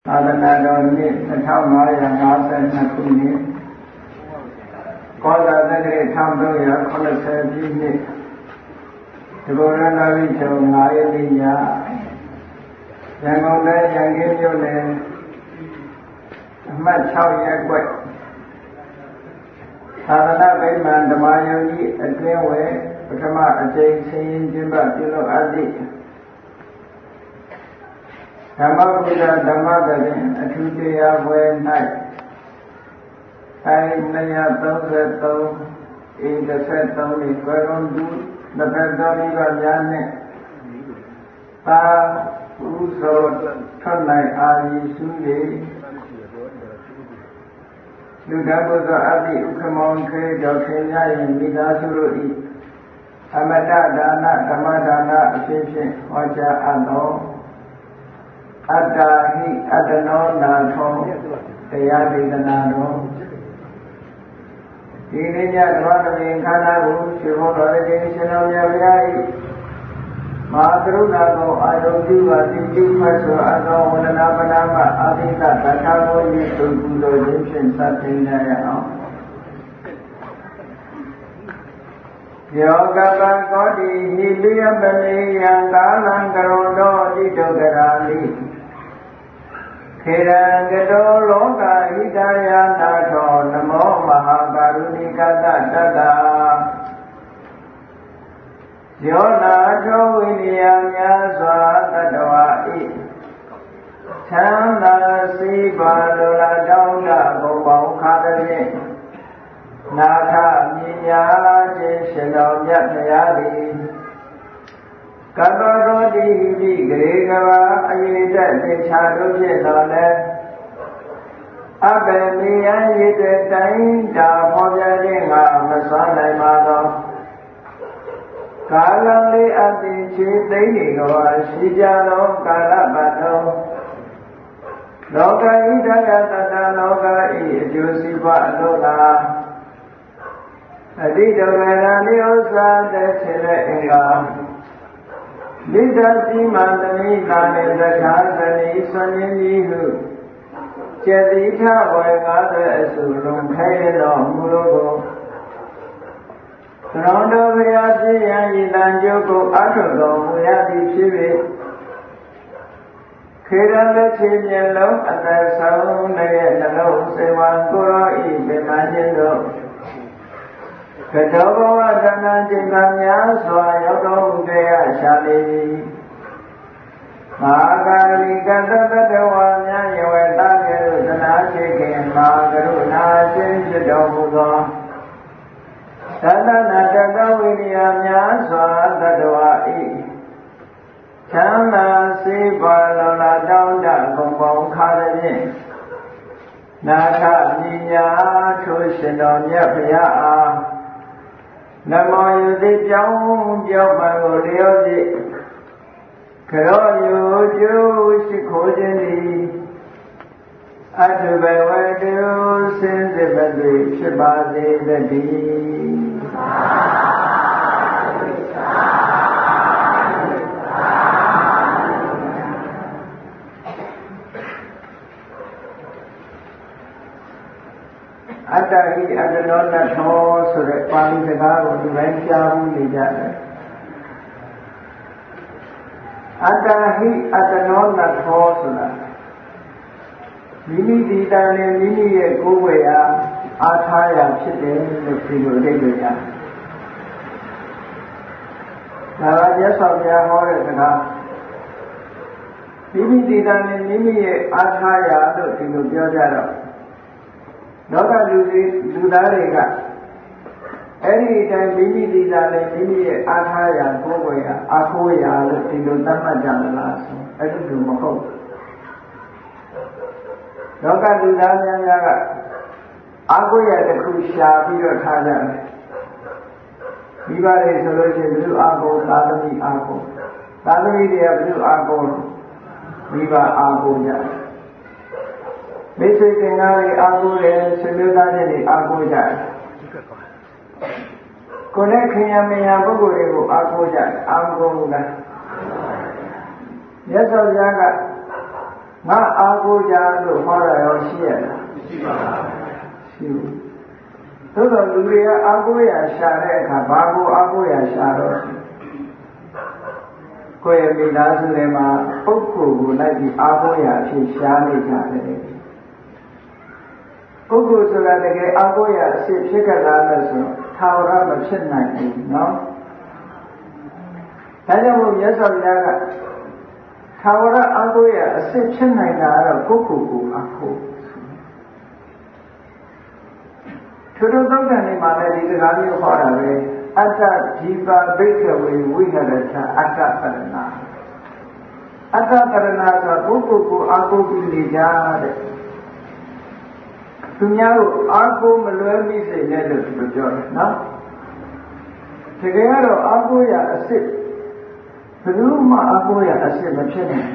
သာသနာတော်နှစ်2552ခုနှစ်ကောဇာတက္ကရာ1380ပြည့်နှစ်ဒီလိုရဏဝိချုံ9ရက်နေ့ညရန်ကုန်တိုင်းရန်ကင်းမြို့နယ်အမှတ်6ရပ်ကွက်သာသနာ့ဗိမာန်ဓမ္မယုံကြီးအတွင်းဝယ်ပထမအကြိမ်ဆင်းရင်ကျင်းပပြုလုပ်အပ်သည့်ဓမ္မဗုဒ္ဓဓမ္မသဘင်အထူးတရားပွဲ၌233ဧက73နှစ်ဘရုံသူနှစ်ဖက်တော်ဤကများနှင့်သာဥသောထွက်နိုင်အာရီစု၏လူဓမ္မသောအပိဥက္ကမောင်ခေတော်ခင်များ၏မိသားစုတို့၏အမတဒါနဓမ္မဒါနအဖြစ်ဖြင့်ဟောကြားအပ်သောအတ္တဟိအတ္တနောနာထောတရားဒေသနာတော်ဒီနေ့ညဓမ္မသဘင်ခန္ဓာကိုရှင်ဘုရားရှင်ရှင်တော်မြတ်ဗျာ၏မဟာကရုဏာကိုအာရုံပြုပါသိကျုမှတ်ဆိုအသောဝန္ဒနာပနာမအာသိတသတ္တဝိယသုကုသိုလ်ခြင်းဖြင့်စတင်ကြရအောင်ယောကပံကောတိဟိပိယပနေယံကာလံကရုဏောတိတုကရာလိခေရံကတောလောကဟိတယနာထောနမောမဟာကရုဏိကတတတ္တယောနာထောဝိနည်းများစွာတတ္တဝါဤသံသာစီပါလိုလားတောင်းတဘုံပေါင်းခါတဲ့ဖြင့်နာထမြညာခြင်းရှင်တော်မြတ်တရားသည်ကတ္တရောတိဟိပိဂရေကဘာအယေတသင်္ချာတို့ဖြင့်တော်လည်းအဘယ်မိယံရည်တဲ့တိုင်းတာဖော်ပြခြင်းကမစွမ်းနိုင်ပါသောကာလလေးအတိချေသိမ့်နေကဘာရှိကြသောကာလပတ်တော်လောကဣဒယတတလောကဤအကျိုးစီးပွားအလို့သာအတိတောကရဏိဥစ္စာတဲ့ခြေတဲ့အင်္ဂါမိတ္တတိမန္တမိသာနေသက္ခာသနိဆွန်င်းကြီးဟုចេတိထဝေ50အစုလုံးခဲတော်မူလို့ကိုသရောင်းတော်ဘုရားဖြစ်ရန်ဤတန်ကျုပ်ကိုအထုတော်မူရသည်ဖြစ်၍ခေရလက်ချေမျက်လုံးအသက်ဆုံးတဲ့နှလုံးစေဝံကိုရောဤပင်မခြင်းတို့ကတောဘဝတဏ္ဍာจิตကများစွာရောက်တော်မူခဲ့ရရှာလေမဟာကာရိကတတ္တဝါများယဝတကဲ့သို့သနာရှိခင်မဟာကရုဏာရှင်ဖြစ်တော်မူသောသတ္တနာတတဝိရိယများစွာတတ္တဝါဤချမ်းသာစေပါလောလားတောင်းတဂုံပေါင်းခါတဲ့ဖြင့်နာထမြညာထိုးရှင်တော်မြတ်ဘုရားအားနမောယသိကြောင်းပြောမှန်ကိုလျော့ဖြင့်ခရောယုကျိုးရှိခိုးခြင်းသည်အတုဘဝတုစင်စစ်မသွေဖြစ်ပါစေတည်းအတ္တဟိအတ္တနောနထောဆိုတဲ့ပါဠိစကားကိုဒီပိုင်းကြားမှုနေကြတယ်အတ္တဟိအတ္တနောနထောဆိုတာမိမိဒီတန်နဲ့မိမိရဲ့ကိုယ်ဝေရာအားထားရာဖြစ်တယ်လို့ဒီလိုအဓိပ္ပာယ်ရတယ်ဒါကမြတ်စွာဘုရားဟောတဲ့စကားမိမိဒီတန်နဲ့မိမိရဲ့အားထားရာလို့ဒီလိုပြောကြတော့လောကလူသားတွေကအဲ့ဒီအတိုင်းမိမိဒီသာနဲ့မိမိရဲ့အားထားရာကိုယ်ဝေရာအားကိုးရာလို့ဒီလိုသတ်မှတ်ကြလားဆိုအဲ့ဒီလိုမဟုတ်လောကလူသားများကအားကိုးရာတစ်ခုရှာပြီးတော့ထားကြတယ်မိဘတွေဆိုလို့ရှိရင်ဘုရားအားကိုးသာသမီအားကိုးသာသမီတွေကဘုရားအားကိုးမိဘအားကိုးကြတယ်မိတ်ဆွေသင်္ကားတွေအားကိုးတယ်ဆွေမျိုးသားချင်းတွေအားကိုးကြတယ်ကိုယ်နဲ့ခင်ယမယပုဂ္ဂိုလ်တွေကိုအားကိုးကြတယ်အားကိုးဘူးလားမြတ်စွာဘုရားကငါအားကိုးကြလို့ဟောတာရောရှိရလားရှိပါဘူးသို့တော်လူတွေကအားကိုးရရှာတဲ့အခါဘာကိုအားကိုးရရှာတော့ကိုယ့်ရဲ့မိသားစုထဲမှာပုဂ္ဂိုလ်ကိုလိုက်ပြီးအားကိုးရဖြစ်ရှားနေကြတယ်ပုဂ္ဂိုလ်ဆိုတာတကယ်အားကိုးရအစ်ဖြစ်ကြလားလို့ဆိုထာဝရမဖြစ်နိုင်ဘူးနော်ဒါကြောင့်မို့မြတ်စွာဘုရားကထာဝရအားကိုးရအစ်ဖြစ်နိုင်တာတော့ပုဂ္ဂိုလ်ကိုအားကိုးထို့သောသုတ္တန်နေမှာလည်းဒီစကားမျိုးဟောတာပဲအတ္တဒီပါဘိက္ခဝေဝိဟရထအတ္တပရဏအတ္တပရဏဆိုပုဂ္ဂိုလ်ကိုအားကိုးပြီးနေကြတဲ့သူများကိုအားကိုးမလွဲမိစေနဲ့လို့သူပြောတယ်နော်တကယ်ကတော့အားကိုးရအစ်ဘယ်လိုမှအားကိုးရအစ်မဖြစ်နိုင်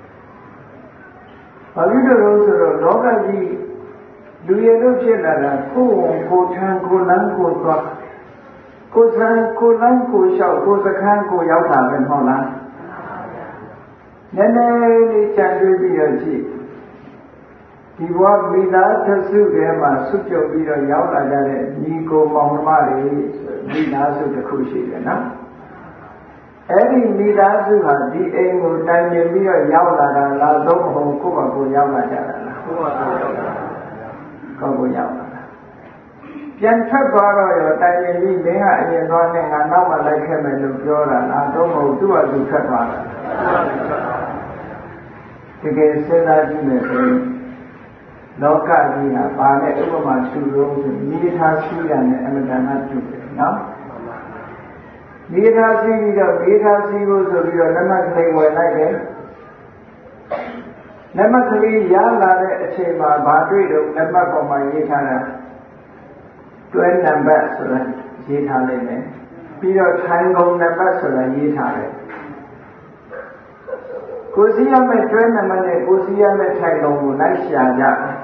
ဘာဖြစ်လို့လဲဆိုတော့လောကကြီးလူရည်လို့ဖြစ်လာတာကိုယ်ဝန်ကိုထမ်းကိုလန်းကိုသွားကိုယ်ဆန်းကိုလန်းကိုလျှောက်ကိုစခန်းကိုရောက်တာပဲမဟုတ်လားနည်းနည်းလေးကြံတွေးပြီးတော့ကြည့်ဒီဘဝမိသားစုထဲမှာဆွပြုတ်ပြီးတော့ရောက်လာကြတဲ့ညီကိုမောင်နှမတွေမိသားစုတစ်ခုရှိတယ်နော်အဲ့ဒီမိသားစုဟာဒီအိမ်ကိုတိုင်ပင်ပြီးတော့ရောက်လာတာလားသို့မဟုတ်ကိုယ့်ဘာကိုရောက်လာကြတာလားကိုယ့်ဘာကိုရောက်လာတာကိုယ့်ကိုရောက်လာတာပြန်ထွက်သွားတော့ရောတိုင်ပင်ပြီးမင်းကအရင်သွားနဲ့ငါနောက်မှလိုက်ခဲ့မယ်လို့ပြောတာလားသို့မဟုတ်သူ့ဟာသူထွက်သွားတာတကယ်စဉ်းစားကြည့်မယ်ဆိုရင်လောကကြီးဟာဘာနဲ့ဥပမာတူလို့ဆိုမိသားစုရနဲ့အမတန်မှတူတယ်နော်မိသားစုပြီးတော့မိသားစုကိုဆိုပြီးတော့လက်မှတ်ကလေးဝယ်လိုက်တယ်လက်မှတ်ကလေးရလာတဲ့အချိန်မှာဘာတွေ့တော့လက်မှတ်ပေါ်မှာရေးထားတာတွဲနံပါတ်ဆိုတာရေးထားလိုက်တယ်ပြီးတော့ထိုင်ကုန်နံပါတ်ဆိုတာရေးထားတယ်ကိုစီရမဲ့တွဲနံပါတ်နဲ့ကိုစီရမဲ့ထိုင်ကုန်ကိုလိုက်ရှာကြ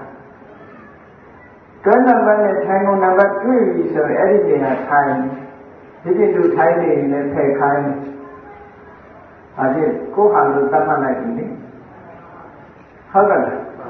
တွဲနံပါတ်နဲ့ထိုင်ကုန်နံပါတ်တွေ့ပြီဆိုရင်အဲ့ဒီနေရာထိုင်ဒီပြင်သူထိုင်နေရင်လည်းဖယ်ခိုင်းအဲ့ဒီကိုဟာလို့သတ်မှတ်လိုက်ပြီလေဟုတ်ကဲ့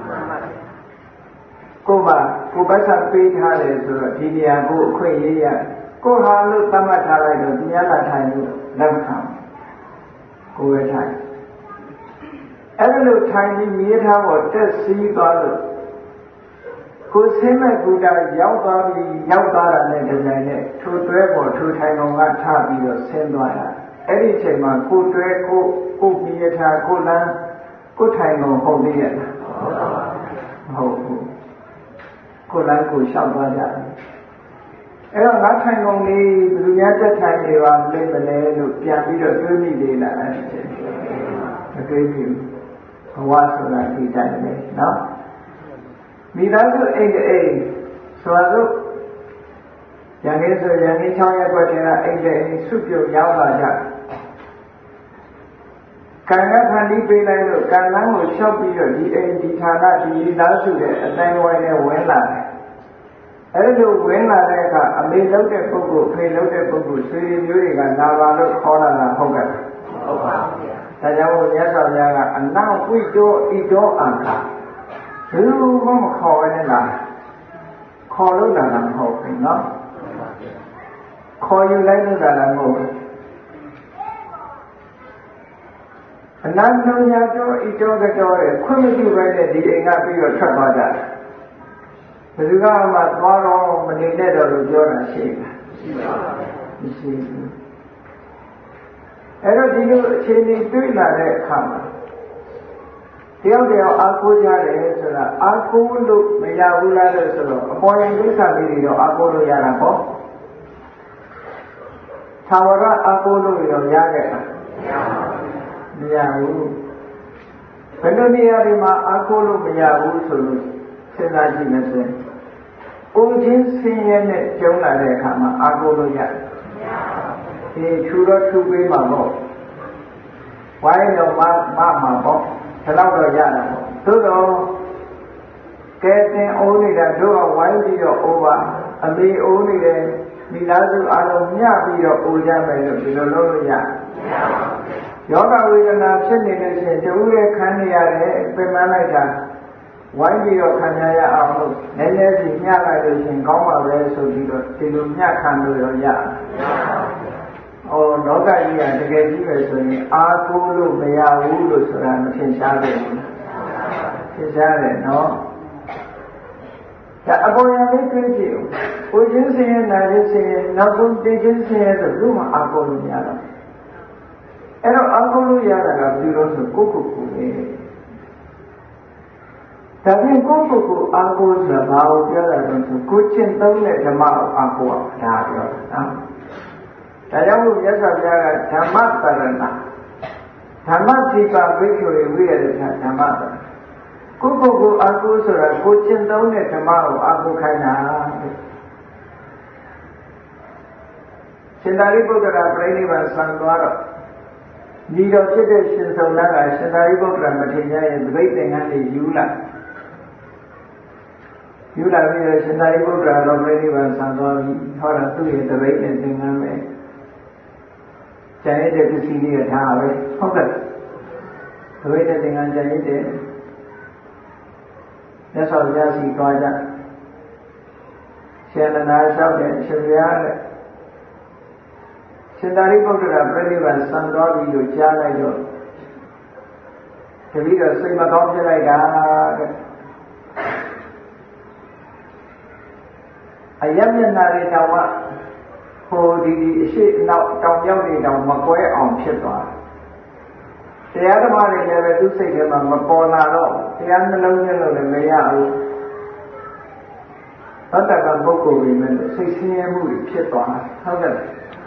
ကိုပါကိုပတ်စာပေးထားတယ်ဆိုတော့ဒီနေရာကိုအခွင့်အရေးရကိုဟာလို့သတ်မှတ်ထားလိုက်တော့သူများလာထိုင်လို့လက်မခံကိုပဲထိုင်အဲ့လိုထိုင်ပြီးမြေထားပေါ်တက်စီးသွားလို့ကိုဆင်းမဲ့ကူတာရောက်သွားပြီးရောက်သွားတာနဲ့ဒီတိုင်းနဲ့ထိုတွဲပေါ်ထိုထိုင်ကောင်ကထပြီးတော့ဆင်းသွားတာအဲ့ဒီအချိန်မှာကိုတွဲကိုမြေထားကိုလန်းကိုထိုင်ကောင်ဟုတ်သေးရဲ့လားမဟုတ်ဘူးကိုလန်းကိုလျှောက်သွားကြတယ်အဲ့တော့ငါထိုင်ကောင်လေးဘယ်သူများတက်ထိုင်နေပါလိမ့်မလဲလို့ပြန်ပြီးတော့တွေးမိသေးလားအဲ့ဒီအချိန်မတွေးဘူးဘဝဆိုတာဒီတိုင်းပဲနော်မိသားစုအိမ်ဆိုတော့ရန်ကြီးဆိုရန်ကြီး6ရက်ွက်တင်ကအိမ်စုပြုတ်ရောက်လာကြကံကဖန်တီးပေးလိုက်လို့ကံလန်းကိုလျှောက်ပြီးတော့ဒီအိမ်ဒီဌာနဒီမိသားစုရဲ့အတိုင်းဝိုင်းနဲ့ဝင်လာတယ်အဲ့လိုဝင်လာတဲ့အခါအမေလုပ်တဲ့ပုဂ္ဂိုလ်ဖေလုပ်တဲ့ပုဂ္ဂိုလ်ဆွေမျိုးတွေကလာပါလို့ခေါ်လာတာဟုတ်ကဲ့ဟုတ်ပါဘူးဒါကြောင့်မြတ်စွာဘုရားကအနောက်ဝိတောဣတောအံခါဘယ်လိုမှမခေါ်ရနဲ့လားခေါ်လို့လာတာမဟုတ်ဘူးနော်ခေါ်ယူလိုက်လို့လာတာမဟုတ်ဘူးအနန္တညာတောဣတောကတောတဲ့ခွင့်မပြုပဲနဲ့ဒီအိမ်ကပြီးတော့ထွက်သွားကြတယ်ဘယ်သူကမှသွားတော့မနေနဲ့တော့လို့ပြောတာရှိလားရှိပါဘူးမရှိဘူးအဲ့တော့ဒီလိုအခြေအနေတွေ့လာတဲ့အခါမှာတယောက်အားကိုးကြတယ်ဆိုတာအားကိုးလို့မရဘူးလားလို့ဆိုတော့အပေါ်ရင်ကိစ္စလေးတွေတော့အားကိုးလို့ရတာပေါ့သာဝရအားကိုးလို့ရောရခဲ့တာမရဘူးဘယ်လိုနေရာတွေမှာအားကိုးလို့မရဘူးဆိုလို့စဉ်းစားကြည့်မယ်ဆိုရင်ကိုယ်ချင်းဆင်းရဲနဲ့ကြုံလာတဲ့အခါမှာအားကိုးလို့ရတယ်ဒီထူတော့ထူပေးမှာပေါ့ဝိုင်းတော့မမှာပေါ့ဒီလောက်တော့ရတာပေါ့သို့တော့ကဲတင်အိုးနေတာတို့ကဝိုင်းပြီးတော့အိုးပါအမေအိုးနေတယ်မိသားစုအားလုံးညှပြီးတော့အိုးကြမယ်လို့ဒီလိုလုပ်လို့ရယောဂဝေဒနာဖြစ်နေလို့ရှိရင်တဦးရဲ့ခံနေရတယ်ပြင်ပန်းလိုက်တာဝိုင်းပြီးတော့ခံရအောင်လို့နည်းနည်းစီမျှလိုက်လို့ရှိရင်ကောင်းပါပဲဆိုပြီးတော့ဒီလိုမျှခံလို့ရောရ။အော်လောကကြီးကတကယ်ကြီးပဲဆိုရင်အားကိုးလို့မရဘူးလို့ဆိုတာမထင်ရှားဘူး။ထင်ရှားတယ်နော်။ဒါအပေါ်ရလေးတွေးကြည့်ဦး။ကိုချင်းစင်ရဲ့နာချင်းစင်ရဲ့နောက်ဆုံးတေချင်းစင်ရဲ့ဆိုလို့မှအားကိုးလို့မရတော့။အဲ့တော့အားကိုးလို့ရတာကပြီးတော့ဆိုကိုယ့်ကိုယ်ပဲ။ဒါဖြင့်ကိုယ့်ကိုယ်ကိုအားကိုးဆိုတာဘာကိုပြောတာလဲဆိုကိုကျင့်သုံးတဲ့ဓမ္မကိုအားကိုးအောင်ဒါပြောတာနော်။ဒါကြောင့်မို့မြတ်စွာဘုရားကဓမ္မတရဏဓမ္မတိပါဘိက္ခုဝိရဒဓမ္မတကိုယ့်ကိုယ်ကိုအားကိုးဆိုတာကိုကျင့်သုံးတဲ့ဓမ္မကိုအားကိုးခိုင်းတာရှင်သာရိပုတ္တရာပြိဋိဘံဆံသွားတော့ညီတော်ဖြစ်တဲ့ရှင်စုံနာကရှင်သာရိပုတ္တရာမထေရရဲ့သပိတ်သင်္ကန်းလေးယူလာပြီးတော့ရှင်သာရိပုတ္တရာတော်ပြိဋိဘံဆံသွားပြီးဟောတာသူ့ရဲ့သပိတ်နဲ့သင်္ကန်းပဲကျန်ရတဲ့ပစ္စည်းလေးထားပဲဟုတ်ကဲ့သပိတ်နဲ့သင်္ကန်းကျန်ရတဲ့မြတ်စွာဘုရားစီသွားကြရှင်နန္ဒာလျှောက်တဲ့ရှင်ဘုရားတဲ့ရှင်သာရိပုတ္တရာပြိဋိဘံဆံသွားပြီးလို့ကြားလိုက်တော့တပည့်တော်စိတ်မကောင်းဖြစ်လိုက်တာတဲ့အယမျက်နာတွေတောင်မှဟိုဒီအရှိနောက်တောင်ရောက်နေတောင်မကွဲအောင်ဖြစ်သွားတယ်တရားဓမ္မတွေလည်းပဲသူ့စိတ်ထဲမှာမပေါ်လာတော့တရားနှလုံးသွင်းလို့လည်းမရဘူးသတ္တကပုဂ္ဂိုလ်တွေနဲ့စိတ်ဆင်းရဲမှုတွေဖြစ်သွားတယ်ဟုတ်ကဲ့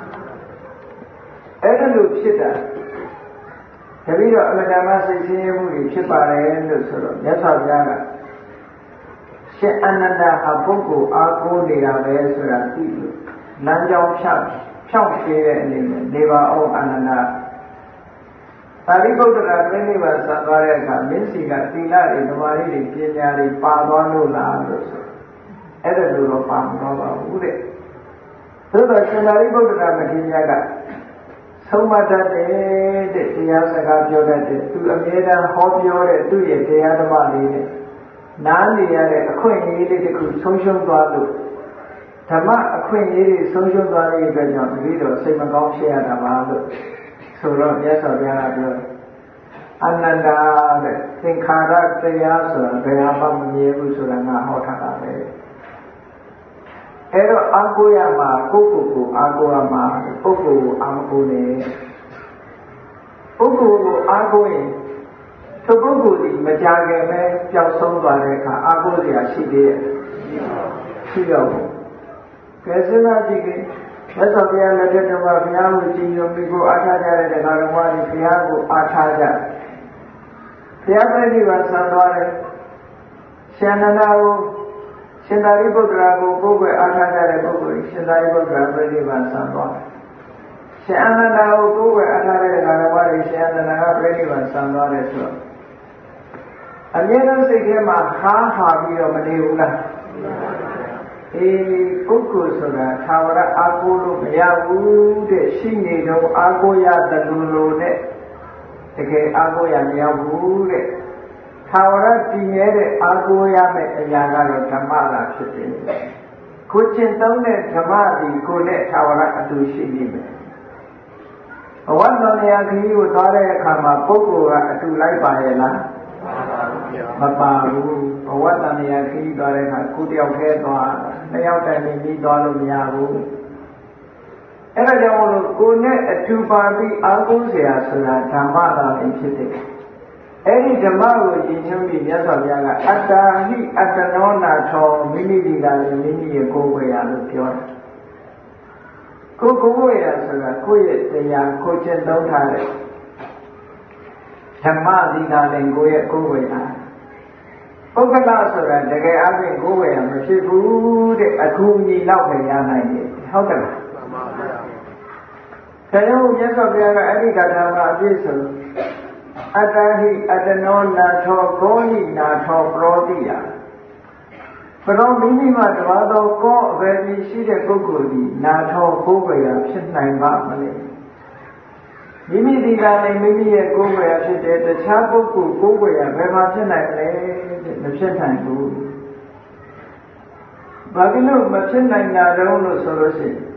အဲ့ဒါလိုဖြစ်တာတပည့်တော်အမှန်တမ်းစိတ်ဆင်းရဲမှုတွေဖြစ်ပါတယ်လို့ဆိုတော့မြတ်စွာဘုရားကရှင်အနန္ဒဟာပုဂ္ဂိုလ်အားကိုးနေတာပဲဆိုတာသိလို့လမ်းကြောင်းဖြောင့်ရှင်းတဲ့အနေနဲ့နေပါအောင်အနန္ဒသာရိပုတ္တရာပြိဋိဘံဆံသွားတဲ့အခါမင်းစီကသီလတွေဓမ္မတွေပညာတွေပါသွားလို့လားလို့ဆိုအဲ့ဒါလိုတော့ပါမတော့ပါဘူးတဲ့သို့တော့ရှင်သာရိပုတ္တရာမထေရကဆုံးမတတ်တဲ့တရားစကားပြောတတ်တဲ့သူအမြဲတမ်းဟောပြောတဲ့သူ့ရဲ့တရားဓမ္မလေးနဲ့နားနေရတဲ့အခွင့်အရေးလေးတစ်ခုဆုံးရှုံးသွားလို့ဓမ္မအခွင့်အရေးတွေဆုံးရှုံးသွားတဲ့အတွက်ကြောင့်ဒီလိုစိတ်မကောင်းဖြစ်ရတာပါလို့ဆိုတော့မြတ်စွာဘုရားကပြောအနန္တတဲ့သင်္ခါရတရားဆိုတာဘယ်မှမမြဲဘူးဆိုတာငါဟောထားတာပဲအဲ့တော့အာကိုရမှာကိုယ့်ကိုယ်အာကိုရမှာပုဂ္ဂိုလ်ကိုအာမကိုနေပုဂ္ဂိုလ်ကိုအာကိုရင်သူပုဂ္ဂိုလ်ဒီမကြခင်ပဲပျောက်ဆုံးသွားတဲ့အခါအာကိုစရာရှိသေးရဲ့ရှိတော့ဘူးကဲစဉ်းစားကြည့်ကြမြတ်စွာဘုရားလက်ထက်တော်မှာဘုရားကိုကြည်ညိုပြီးကိုအားထားကြတဲ့တရားတော်မှာဘုရားကိုအားထားကြဘုရားပြိဋိဘံဆံသွားတယ်ရှင်နန္ဒာကိုရှင်သာရိပုတ္တရာကိုကိုယ်ပဲအားထားကြတဲ့ပုဂ္ဂိုလ်ရှင်သာရိပုတ္တရာပြိဋိဘံဆံသွားတယ်ရှင်အနန္ဒာကိုကိုယ်ပဲအားထားတဲ့တရားတော်မှာရှင်အနန္ဒာကပြိဋိဘံဆံသွားတယ်ဆိုတော့အမြဲတမ်းစိတ်ထဲမှာဟာပြီးတော့မနေဘူးလားပုဂ္ဂိုလ်ဆိုတာသာဝရအာကိုလို့မရဘူးတဲ့ရှိနေတော့အာကိုရတယ်လို့နဲ့တကယ်အာကိုရမရဘူးတဲ့သာဝရတည်မြဲတဲ့အာကိုရမယ့်အရာကတော့ဓမ္မလာဖြစ်တယ်ကိုကျင့်သုံးတဲ့ဓမ္မဒီကိုနဲ့သာဝရအတူရှိနေမယ်ဘဝတော်နေရာကြီးကိုသွားတဲ့အခါမှာပုဂ္ဂိုလ်ကအတူလိုက်ပါရဲ့လားမပါဘူးဘဝတဏှာခီးသွားတဲ့အခါကိုတယောက်တည်းသွားနှစ်ယောက်တည်းပြီးသွားလို့မရဘူးအဲ့ဒါကြောင့်မို့လို့ကိုနဲ့အတူပါပြီးအာကိုးเสียဆိုတာဓမ္မသာဖြစ်တယ်အဲ့ဒီဓမ္မကိုယဉ်ကျေးပြီးမြတ်စွာဘုရားကအတ္တာဟိအတ္တနောနာထောမိမိဒီကလည်းမိမိရဲ့ကိုယ်ဝေရလို့ပြောတယ်ကိုယ်ဝေရဆိုတာကိုယ့်ရဲ့တရားကိုကျင့်သုံးထားတဲ့ဓမ္မဒီကလည်းကိုယ့်ရဲ့ကိုယ်ဝေရပုဂ္ဂလဆိုတာတကယ်အပြင်ကိုယ်ဝေရမဖြစ်ဘူးတဲ့အခုညီလောက်ပဲရနိုင်တယ်ဟုတ်ကဲ့လားမှန်ပါဗျာဒါကြောင့်မြတ်စွာဘုရားကအဲ့ဒီကထာမှာအပြည့်စုံအတ္တဟိအတ္တနောနာထောကောဟိနာထောပရောတိယပရောမိမိမှာတပါးသောကောအဘယ်ကြီးရှိတဲ့ပုဂ္ဂိုလ်ဒီနာထောကိုယ်ဝေရဖြစ်နိုင်ပါမလဲမိမိဒီကလည်းမိမိရဲ့ကိုယ်ွယ်ဖြစ်တဲ့တခြားပုဂ္ဂိုလ်ကိုယ်ွယ်ဘယ်မှာဖြစ်နိုင်လဲမဖြစ်နိုင်ဘူးဘာဖြစ်လို့မဖြစ်နိုင်တာတုံးလို့ဆိုလို့ရှိရင်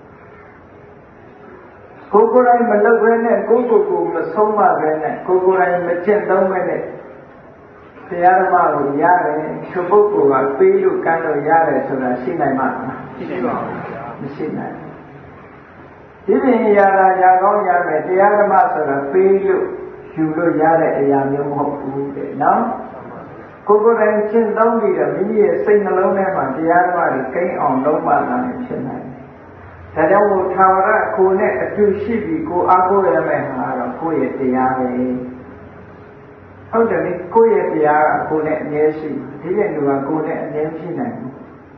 ကိုယ်ကိုယ်တိုင်မလုပ်ဘဲနဲ့ကိုယ်ကိုယ်မဆုံးမဘဲနဲ့ကိုယ်ကိုယ်တိုင်မကျင့်သုံးဘဲနဲ့တရားဓမ္မကိုရတယ်သူပုဂ္ဂိုလ်ကပေးလို့ကမ်းလို့ရတယ်ဆိုတာရှိနိုင်မှာလားမရှိပါဘူးမရှိနိုင်ဒီပြင်ရာရာကောင်းရမယ်တရားဓမ္မဆိုတာပေးလို့ယူလို့ရတဲ့အရာမျိုးမဟုတ်ဘူးတဲ့နော်ကိုယ်ကိုယ်တိုင်ရှင်းသုံးပြီးတော့မိမိရဲ့စိတ်နှလုံးထဲမှာတရားဓမ္မတွေကိန်းအောင်လုံးပါလာနိုင်ဖြစ်နိုင်တယ်ဒါကြောင့်မို့သာဝရကိုယ်နဲ့အတူရှိပြီးကိုယ်အားကိုးရမယ်ဟာတော့ကိုယ့်ရဲ့တရားပဲဟုတ်တယ်လေကိုယ့်ရဲ့တရားကကိုယ်နဲ့အမြဲရှိဒီတဲ့လူကကိုယ်နဲ့အမြဲရှိနိုင်ဘူး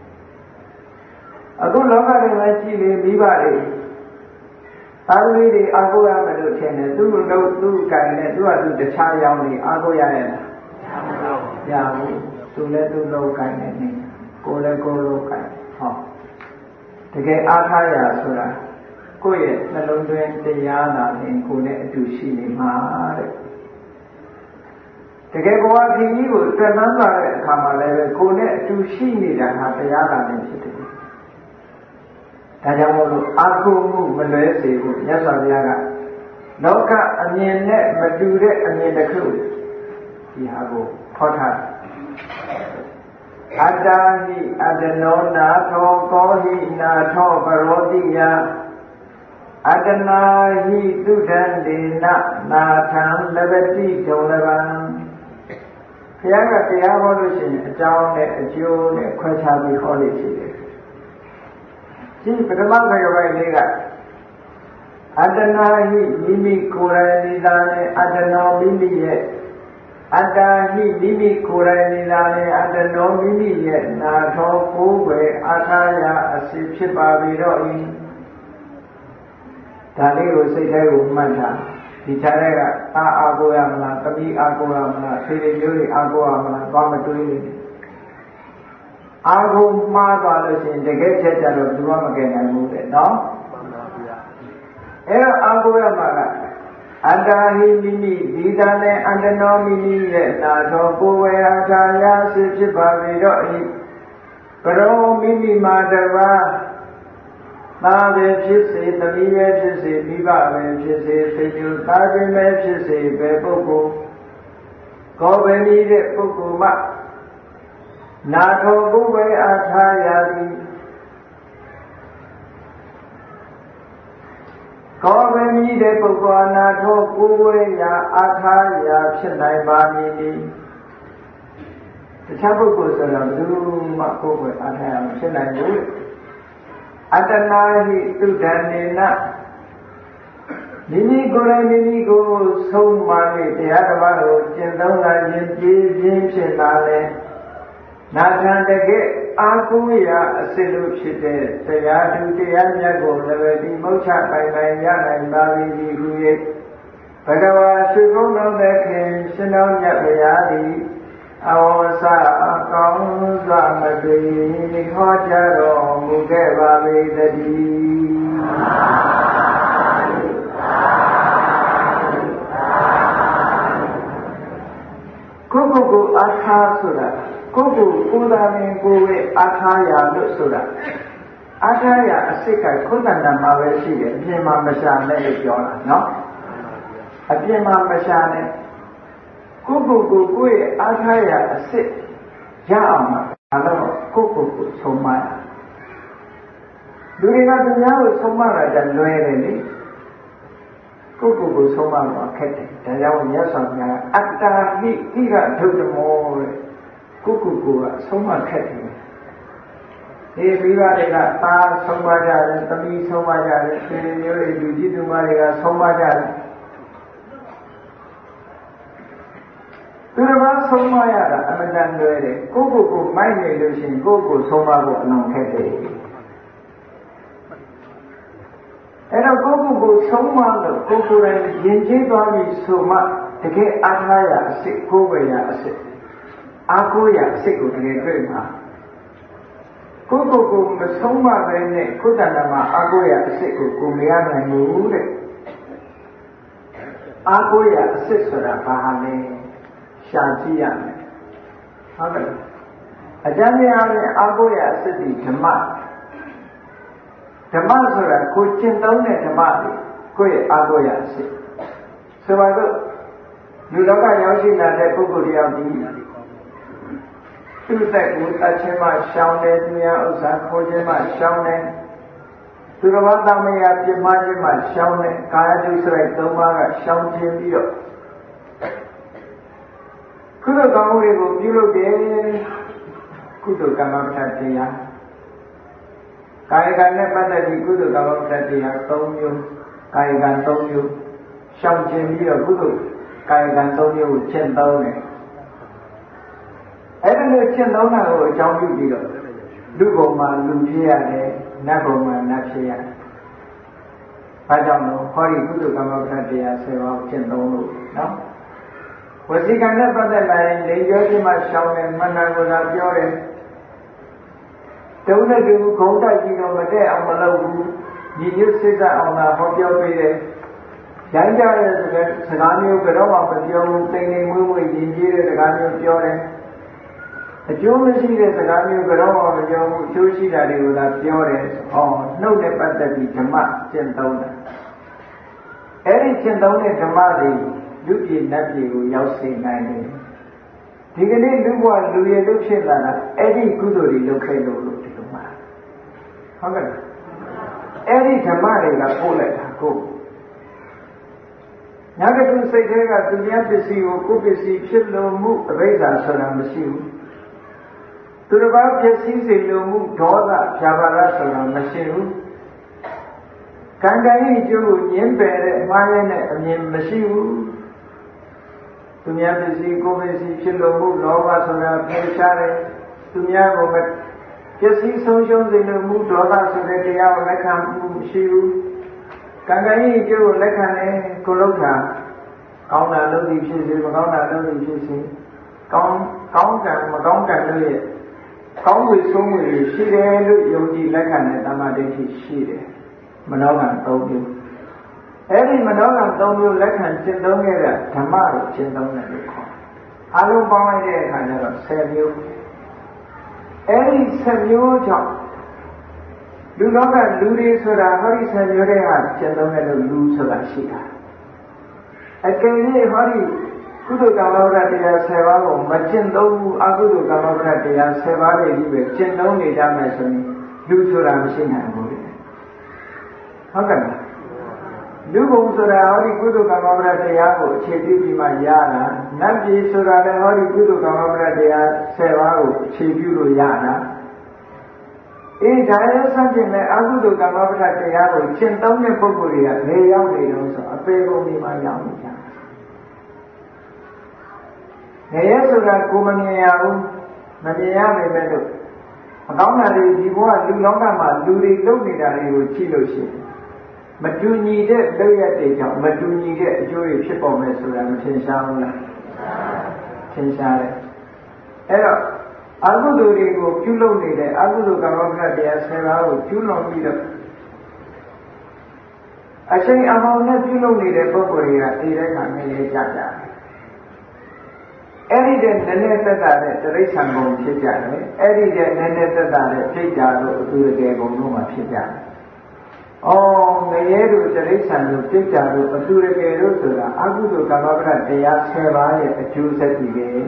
အခုလောကထဲမှာကြည့်လေမိဘတွေအာရုံတွေအားကိုးရမယ်လို့ထင်တယ်သူ့တို့သူ့ကံနဲ့သူ့ဟာသူတခြားရောင်းနေအားကိုးရရဲ့လားမရဘူးသူလည်းသူ့လောကံနဲ့နေကိုယ်လည်းကိုယ်လောကံဟောတကယ်အားထားရဆိုတာကိုယ့်ရဲ့နှလုံးသွင်းတရားနာရင်ကိုယ်နဲ့အတူရှိနေမှာတဲ့တကယ်ဘဝခရီးကိုတက်လှမ်းလာတဲ့အခါမှာလည်းကိုယ်နဲ့အတူရှိနေတာဟာတရားနာနေဖြစ်တယ်ဒါကြောင့်မို့လို့အာဟုမှုမလွဲစေဘူးမြတ်စွာဘုရားကလောကအမြင်နဲ့မတူတဲ့အမြင်တစ်ခုဒီဟာကိုထောထားအတ္တဟိအတ္တနောနာသောကောဟိနာသောပရောတိယအတ္တနာဟိသုဒ္ဓံဒေနနာထံလဘတိဒုံလဘံဘုရားကတရားဟောလို့ရှိရင်အကြောင်းနဲ့အကျိုးနဲ့ခွဲခြားပြီးဟောလို့ရှိတယ်ဒီပထမစကားပိုင်းလေးကအတ္တနာဟိမိမိကိုယ်တိုင်နေတာနဲ့အတ္တနောမိမိရဲ့အတ္တဟိမိမိကိုယ်တိုင်နေတာနဲ့အတ္တနောမိမိရဲ့နာထောကိုယ်ွယ်အာထာယအစီဖြစ်ပါပြီတော့ဤဒါလေးကိုစိတ်ထဲကိုမှတ်ထားဒီခြားတဲ့ကအာကိုရမလားတမိအာကိုရမလားခြေတွေမျိုးတွေအာကိုရမလားသွားမတွေးဘူးအာကိုမှားသွားလို့ရှိရင်တကယ်ချက်ကြတော့ဘူးမကယ်နိုင်ဘူးတဲ့နော်မှန်ပါဗျာအဲ့တော့အာကိုရမှာကအတ္တဟိမိမိဒီတန်နဲ့အတ္တနောမိမိရဲ့နာတော်ကိုယ်ဝေအာထာယစိဖြစ်ပါပြီတော့ဤကရောမိမိမှာတပါးသာပဲဖြစ်စေသမီးပဲဖြစ်စေမိဘပဲဖြစ်စေသိကျူသားချင်းပဲဖြစ်စေပဲပုဂ္ဂိုလ်ကောပဲနည်းတဲ့ပုဂ္ဂိုလ်မှနာတော်ကိုယ်ဝေအာထာယသည်ကောပဲနည်းတဲ့ပုဂ္ဂိုလ်နာတော်ကိုယ်ဝေရာအာထာယဖြစ်နိုင်ပါမည်တခြားပုဂ္ဂိုလ်ဆိုတော့ဘူးမှကိုယ်ဝေအာထာယမဖြစ်နိုင်ဘူးအတ္တနာဟိသုဒ္ဓံနေနမိမိကိုယ်တိုင်မိမိကိုဆုံးမ၍တရားဓမ္မကိုကျင့်သုံးလာခြင်းပြည့်ပြင်းဖြစ်လာလေနာထံတကယ်အာကိုရာအစစ်လို့ဖြစ်တဲ့တရားသူတရားမြတ်ကိုလည်းဒီမုတ်ချပိုင်ပိုင်ရနိုင်ပါပြီဟု၍ဘဂဝါရွှေဘုံတော်သခင်ရှင်တော်မြတ်ဗျာသည်အဝေါစအကောင်းစွာမတွေ့ဟောကြားတော်မူခဲ့ပါပေတည်းကိုယ်ကိုယ်အားထားဆိုတာကိုယ်ကိုယ်သာမင်ကိုယ်ရဲ့အားထားရလို့ဆိုတာအားထားရအစစ်ကခုနကမှာပဲရှိတယ်အပြင်မှာမရှာနဲ့လို့ပြောတာနော်အပြင်မှာမရှာနဲ့ကိုယ့်ရဲ့အားထားရအစစ်ရအောင်မှာဒါတော့ကိုယ်ဆုံးမရလူတွေကသူများကိုဆုံးမတာတလွဲတယ်လေကိုယ်ဆုံးမတော့ခက်တယ်ဒါကြောင့်မြတ်စွာဘုရားအတ္တဟိဣရဒုဒ္ဓမောတဲ့ကိုယ်ကဆုံးမခက်တယ်ဒီမိဘတွေကသားဆုံးမကြတယ်သမီးဆုံးမကြတယ်ဆွေမျိုးတွေလူကြီးသူမတွေကဆုံးမကြတယ်သူတစ်ပါးဆုံးမရတာအမှန်တန်လွယ်တယ်ကိုယ်မိုက်နေလို့ရှိရင်ကိုယ်ဆုံးမဖို့အလုံးခက်တယ်အဲ့တော့ကိုယ်ဆုံးမလို့ကိုယ်ကိုယ်တိုင်ယဉ်ကျေးသွားပြီဆိုမှတကယ်အားထားရအစစ်ကိုယ်ပဲရအစစ်အားကိုးရအစစ်ကိုတကယ်တွေ့မှာကိုယ်မဆုံးမပဲနဲ့ခုတ္တနာမှာအားကိုးရအစစ်ကိုမရနိုင်ဘူးတဲ့အားကိုးရအစစ်ဆိုတာဘာလဲရှာကြည့်ရမယ်ဟုတ်ကဲ့အကျဉ်းများနဲ့အားကိုးရအစစ်ဒီဓမ္မဆိုတာကိုကျင့်သုံးတဲ့ဓမ္မတွေကိုယ့်ရဲ့အားကိုးရအစစ်ဆိုပါတော့လူလောကရောက်ရှိလာတဲ့ပုဂ္ဂိုလ်တယောက်ဒီသူ့သက်ကိုတတ်ခြင်းမှရှောင်တယ်သူများဥစ္စာခိုးခြင်းမှရှောင်တယ်သူတော်ဘာသာမယာပြမခြင်းမှရှောင်တယ်ကာယဒုစရိုက်၃ပါးကရှောင်ခြင်းပြီးတော့ကုသိုလ်ကောင်းမှုတွေကိုပြုလုပ်တယ်ကုသိုလ်ကမ္မပဋ္ဌာန်းတရားကာယကံနဲ့ပတ်သက်ပြီးကုသိုလ်ကမ္မပဋ္ဌာန်းတရား၃မျိုးကာယကံ၃မျိုးရှောင်ခြင်းပြီးတော့ကုသိုလ်ကာယကံ၃မျိုးကိုကျင့်သုံးတယ်အဲ့ဒါလို့ကျင့်သုံးတာကိုအကြောင်းပြုပြီးတော့လူဘုံမှာလူဖြစ်ရတယ်နတ်ဘုံမှာနတ်ဖြစ်ရတယ်။ဘာကြောင့်လဲဟောဒီကုသိုလ်ကမ္မပဋ္ဌာန်းတရား10ပါးကျင့်သုံးလို့နော်ဝစီကံနဲ့ပတ်သက်လာရင်လေပြောခြင်းမှရှောင်တယ်မန္တန်ကိုသာပြောတယ်တုံးနဲ့တူဂုံတိုက်ပြီးတော့မတည့်အောင်မလုပ်ဘူးညီညွတ်စိတ်အောင်သာဟောပြောပေးတယ်ရိုင်းကြတဲ့စကားမျိုးကတော့မှမပြောဘူးတိမ်တိမ်မွေးမွေးရည်ကြီးတဲ့စကားမျိုးပြောတယ်အကျိုးမရှိတဲ့စကားမျိုးကတော့မှမပြောဘူးအကျိုးရှိတာတွေကိုသာပြောတယ်နှုတ်နဲ့ပတ်သက်ပြီးဓမ္မကျင့်သုံးတာအဲ့ဒီကျင့်သုံးတဲ့ဓမ္မတွေလူပြည်နတ်ပြည်ကိုရောက်စေနိုင်တယ်ဒီကနေ့လူဘဝလူရည်လို့ဖြစ်လာတာအဲ့ဒီကုသိုလ်တွေလုပ်ခဲ့လို့ဒီလိုမှာဟုတ်ကဲ့အဲ့ဒီဓမ္မတွေကပို့လိုက်တာကိုနောက်တစ်ခုစိတ်ထဲကသူများပစ္စည်းကိုကိုယ်ပစ္စည်းဖြစ်လို့မှုအဘိဓါဆိုတာမရှိဘူးသူတစ်ပါးပစ္စည်းစေလို့မှုဒေါသဖြာပါရဆိုတာမရှိဘူးကံကံဤကျိုးကိုညှင်းပယ်တဲ့အမှားရတဲ့အမြင်မရှိဘူးသူများပစ္စည်းကိုယ်ပစ္စည်းဖြစ်လို့မှုလောဘဆိုတာပယ်ရှားတယ်သူများကိုပစ္စည်းဆုံးရှုံးစေလို့မှုဒေါသဆိုတဲ့တရားကိုလက်ခံမှုမရှိဘူးကံကံဤကျိုးကိုလက်ခံတယ်ကိုယ်လုံးတာကောင်းတာလုပ်ပြီးဖြစ်စေမကောင်းတာလုပ်ပြီးဖြစ်စေကောင်းကံမကောင်းကံတို့ရဲ့ကောင်းဝေဆုံးဝေရှိတယ်လို့ယုံကြည်လက်ခံတဲ့တမ္မာဒိဋ္ဌိရှိတယ်မနောကံ၃မျိုးအဲ့ဒီမနောကံ၃မျိုးလက်ခံကျင့်သုံးခဲ့တဲ့ဓမ္မကိုကျင့်သုံးတယ်လို့ခေါ်အလုံးပေါင်းလိုက်တဲ့အခါကျတော့10မျိုးအဲ့ဒီ10မျိုးကြောင့်လူလောကလူတွေဆိုတာဟောဒီ10မျိုးတဲ့ဟာကျင့်သုံးတယ်လို့လူဆိုတာရှိတာအကယ်၍ဟောဒီကုသိုလ်ကမ္မပဋ္ဌာန်းတရား10ပါးကိုမကျင့်သုံးဘူးအကုသိုလ်ကမ္မပဋ္ဌာန်းတရား10ပါးတွေကြီးပဲကျင့်သုံးနေကြမယ်ဆိုရင်လူဆိုတာမရှိနိုင်ဘူးလေဟုတ်ကဲ့လူဘုံဆိုတာဟောဒီကုသိုလ်ကမ္မပဋ္ဌာန်းတရားကိုအခြေပြုပြီးမှရတာနတ်ပြည်ဆိုတာလည်းဟောဒီကုသိုလ်ကမ္မပဋ္ဌာန်းတရား10ပါးကိုအခြေပြုလို့ရတာဒါရဲ့ဆန့်ကျင်တဲ့အကုသိုလ်ကမ္မပဋ္ဌာန်းတရားကိုကျင့်သုံးတဲ့ပုဂ္ဂိုလ်တွေကလေရောက်နေတော့ဆိုအပေကုန်ဒီမှာရောက်နေကြငရဲဆိုတာကိုမမြင်ရဘူးမမြင်ရနိုင်မဲ့လို့မကောင်းတာတွေဒီဘဝလူလောကမှာလူတွေလုပ်နေတာတွေကိုကြည့်လို့ရှိရင်မတူညီတဲ့လုပ်ရတဲ့ကြောင့်မတူညီတဲ့အကျိုးတွေဖြစ်ပေါ်မယ်ဆိုတာမထင်ရှားဘူးလားထင်ရှားတယ်အဲ့တော့အကုသိုလ်တွေကိုပြုလုပ်နေတဲ့အကုသိုလ်ကမ္မပဋ္ဌာန်းတရား10ပါးကိုပြုလုပ်ပြီးတော့အချိန်အမောင်နဲ့ပြုလုပ်နေတဲ့ပုဂ္ဂိုလ်တွေကဒီတဲ့ခါငရဲကြကြတယ်အဲ့ဒီတဲ့နည်းနည်းသက်သာတဲ့တိရစ္ဆာန်ဘုံဖြစ်ကြတယ်အဲ့ဒီတဲ့နည်းနည်းသက်သာတဲ့စိတ်ဓာတ်တို့အတူတကယ်ဘုံတို့မှာဖြစ်ကြတယ်ငရဲတို့တိရစ္ဆာန်တို့စိတ်ဓာတ်တို့အတူတကယ်တို့ဆိုတာအကုသိုလ်ကမ္မပဋ္ဌာန်းတရား10ပါးရဲ့အကျိုးဆက်တွေပဲ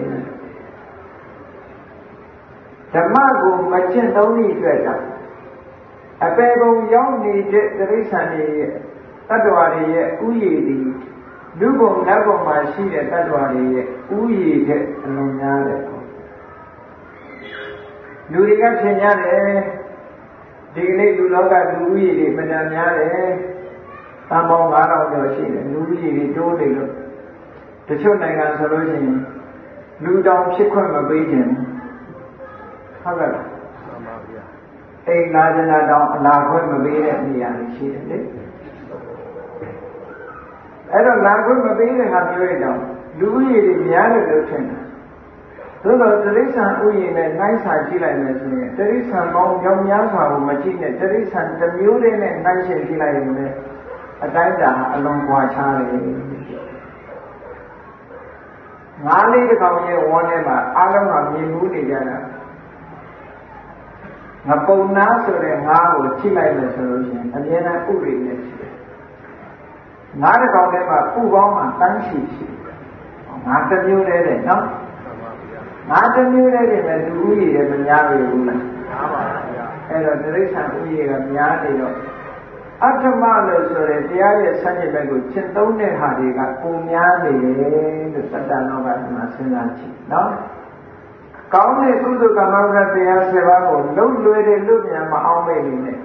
ဓမ္မကိုမကျင့်သုံးသည့်အတွက်ကြောင့်အပေပုံရောက်နေတဲ့တိရစ္ဆာန်တွေရဲ့တ attva တွေရဲ့ဥယျာဉ်ဒီလူဘုံနတ်ဘုံမှာရှိတဲ့တ attva တွေရဲ့ဥယျာဉ်တဲ့အလွန်များတယ်လူတွေကထင်ကြတယ်ဒီကနေ့လူလောကလူဥယျာဉ်တွေမတန်များတယ်တန်ပေါင်း9000ကျော်ရှိတယ်လူဥယျာဉ်တွေတိုးနေလို့တချို့နိုင်ငံဆိုလို့ရှိရင်လူတောင်ဖြစ်ခွင့်မပေးခြင်းဟုတ်ကဲ့လားအိမ်လာကြတာတောင်အလာခွင့်မပေးတဲ့နေရာတွေရှိတယ်လေအဲ့တော့လာခွင့်မပေးတဲ့ဟာမျိုးတွေတောင်လူဦးရေတွေများတယ်လို့ထင်တယ်သို့တော့တိရစ္ဆာန်ဥယျာဉ်နဲ့နှိုင်းစာကြည့်လိုက်မယ်ဆိုရင်တိရစ္ဆာန်ပေါင်းကြောင်များစွာကိုမကြည့်နဲ့တိရစ္ဆာန်တစ်မျိုးတည်းနဲ့နှိုင်းရှင်းကြည့်လိုက်ရင်လည်းအတိုင်းအတာအလွန်ကွာခြားတယ် ngã lấy cái con như quan này mà ai cũng làm nhiều mũi đi ra nè ngã bông ná rồi để ngã của chi lại là rồi anh em là u rì này ngã cái con này mà u bóng mà tăng xì ngã chân như thế này nó ngã chân như thế này là u gì để mình nhá về u này hay là để sang u gì là nhá đi rồi ắt mà lời rồi để tia cái sang như vậy của chân tấu này hà đi cả u nhá đi được tất cả nó phải mà sinh ra chi đó có này cũng được cảm ơn ra tia sẽ vào một lúc lười đến lúc nhà mà ông về đi này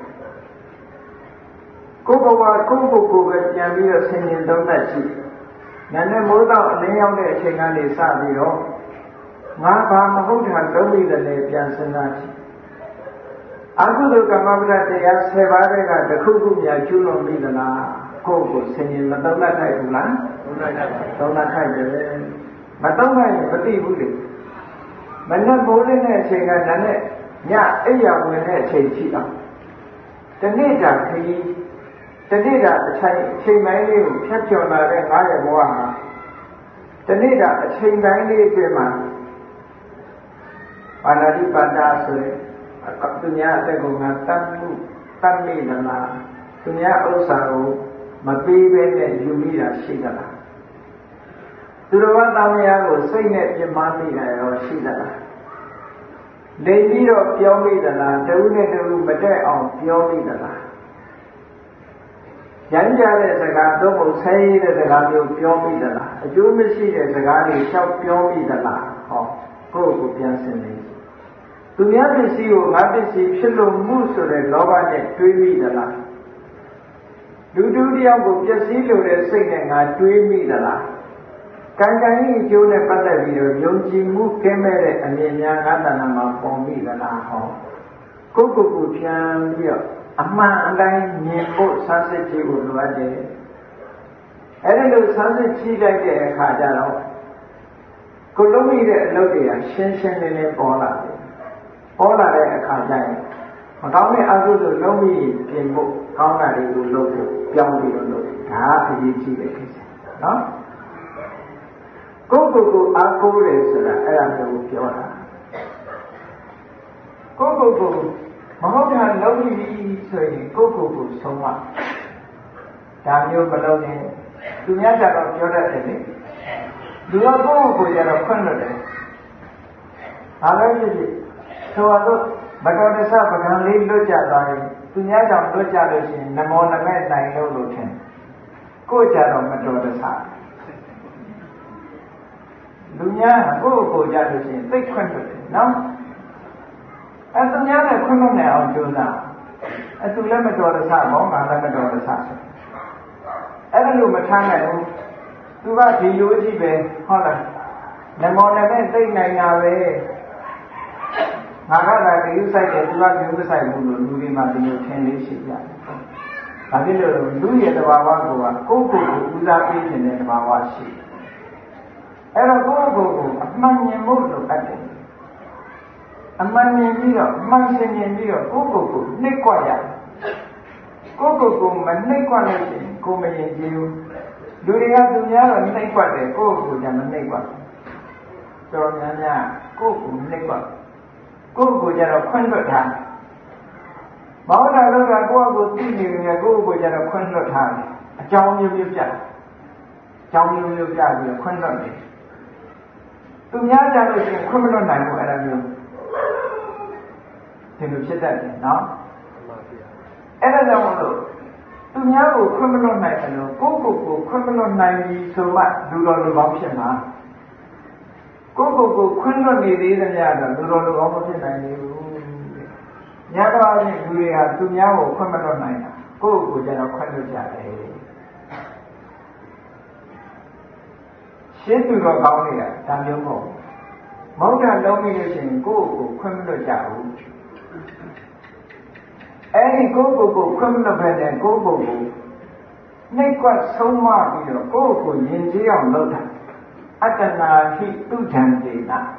cô cái nhà bây giờ sinh nhiên tấu tại chi nên mỗi đạo nên nhau để trên ngàn để xa đi đó ngã phàm mà không thể tấu đi là đểပြန်sinh ra chi aku tu kamar berada ya sebagai kata hukumnya culung di dalam koko senyum betul nak saya pulang, betul nak saya jadi, betul nak betul boleh, mana boleh ni sehingga nane ya yang mana ciri tak, jadi dah kiri, jadi dah ciri mana ni kacau nara ngaya buah, jadi dah ciri mana ni cuma, mana di bandar sore. Dunia saya guna tanmi dana, dunia usaha mabibene jumira sidana. Turuan tamaya go seinet jemani ayo sidana. Lebiro piomi dana, daune daun bade on piomi dana. Janjare segala domo sei segala piomi dana. Jumisi segala siap piomi dana. Oh, kau biasa ni. Dunia besi o, ngah besi pelong musuh le lawan le tuimi dalah. Dulu dia go besi lo le sehingga ngah tuimi dalah. Kan ini jauh le pada video, jauh mu kamera aninya ngah nama pomi dalah ho. Koko pian dia, amma andai nyembo sanse ciu lu aja. Ada lu sanse ciu lagi kaja lo. Kalau ni le lo dia, sen le pola. Pola le kaja ni. Kalau ni aku tu lo ni tiempo, kau nak dia lo piang dia lo. Dah pergi ciu le kisah, no? Koko aku le sudah, ayam tu piawah. Koko Mahathir lo ni soi koko semua. Kami kalau ni dunia cara piawah ni. Dua koko cara kena ni. Agar jadi suatu bagai desa bagai lain lo cara dunia cara lo cara ni namo namai naik lo kan. Ko cara macam desa. Dunia koko cara ni tak kena ni, no? Itu nyata kena ni orang jual. Itu lama jual sah, bang, lama jual sah. Itu lu macam ni, tu bawa video je be, hola. Nama nama tu naik nawe. Naga naga you saya tu bawa you saya dulu, dulu mati you cendol siapa. Tapi lu ye tu bawa koko udah pergi ni bawa si. Era koko, apa ni mulu ada. Aman ni dia, masih ni dia, koko ni kuaya. Koko mana kuaya ni, kau macam jiu. Dunia orang ni kuaya, koko jangan ni kuaya. Soalnya koko ni kuaya. Koko jangan kundut han. Mau dah orang koko tinggi ni, koko jangan kundut han. Jauh ni dia, dia kundut ni. Dunia jangan macam kundut naik bukan ada. Tentu cerita ni, no? Ada zaman tu, dunia ko criminal naik tu, koko criminal naik ni semua dulu bangsa na. Koko criminal ni dia ni ada dulu bangsa naik ni. Nyata ni dunia ko criminal naik, koko jangan criminal jadi. Siapa tu kau ni ya, tamjuk kau. Mau dah lama ni sih, koko criminal jauh. Any koko criminal benda koko ni kuat semua dia koko yang jiang lo dah akan nak tu jantina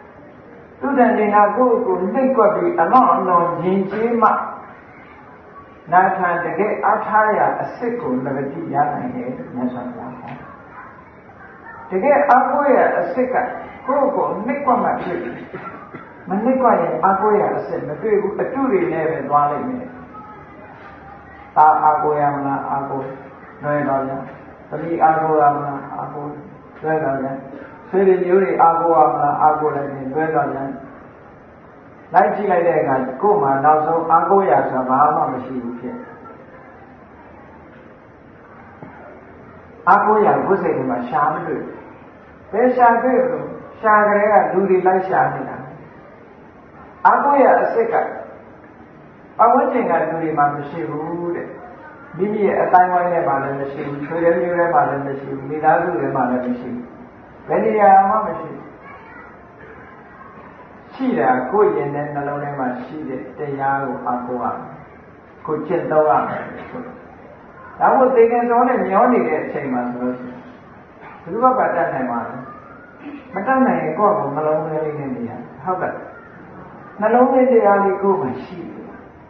koko ni kuat di anak yang jiang nak kan dek athaya asyik ko lebih jangan ni macam mana တကယ်အားကိုးရအစစ်ကကိုယ့်ကိုနှိပ်ကွက်မှဖြစ်မနှိပ်ကွက်ရင်အားကိုးရအစစ်မတွေ့ဘူးအတုတွေနဲ့ပဲသွားလိုက်မယ်ဒါအားကိုးရမလားအားကိုးလွယ်တော့ပြန်သမီးအားကိုးရမလားအားကိုးလွယ်တော့ပြန်ဆွေတွေမျိုးတွေအားကိုးရမလားအားကိုးလိုက်ရင်လွယ်တော့ပြန်လိုက်ကြည့်လိုက်တဲ့အခါကိုယ်မှာနောက်ဆုံးအားကိုးရဆိုတာဘာမှမရှိဘူးဖြစ်အားကိုးရကိုယ်စိတ်ထဲမှာရှာမတွေ့ဘယ်ရှာတွေ့လို့ရှာကြတဲ့ကလူတွေလိုက်ရှာနေတာအားကိုးရအစစ်ကပတ်ဝန်းကျင်ကလူတွေမှာမရှိဘူးတဲ့မိမိရဲ့အတိုင်းဝိုင်းထဲမှာလည်းမရှိဘူးဆွေတွေမျိုးထဲမှာလည်းမရှိဘူးမိသားစုထဲမှာလည်းမရှိဘူးဘယ်နေရာမှမရှိဘူးရှိတာကိုယ်ရင်တဲ့နှလုံးထဲမှာရှိတဲ့တရားကိုအားကိုးရမယ်ကိုကျင့်သုံးရမယ်ဆိုတော့ဒါမို့သေခင်စောနဲ့မျောနေတဲ့အချိန်မှာဆိုလို့ရှိရင်ဘယ်သူကတတ်နိုင်မှာလဲမတတ်နိုင်ရင်ကိုယ့်ကိုနှလုံးသွင်းလေးနဲ့နေရဟုတ်ကဲ့နှလုံးသွင်းတရားလေးကိုယ်မှရှိတယ်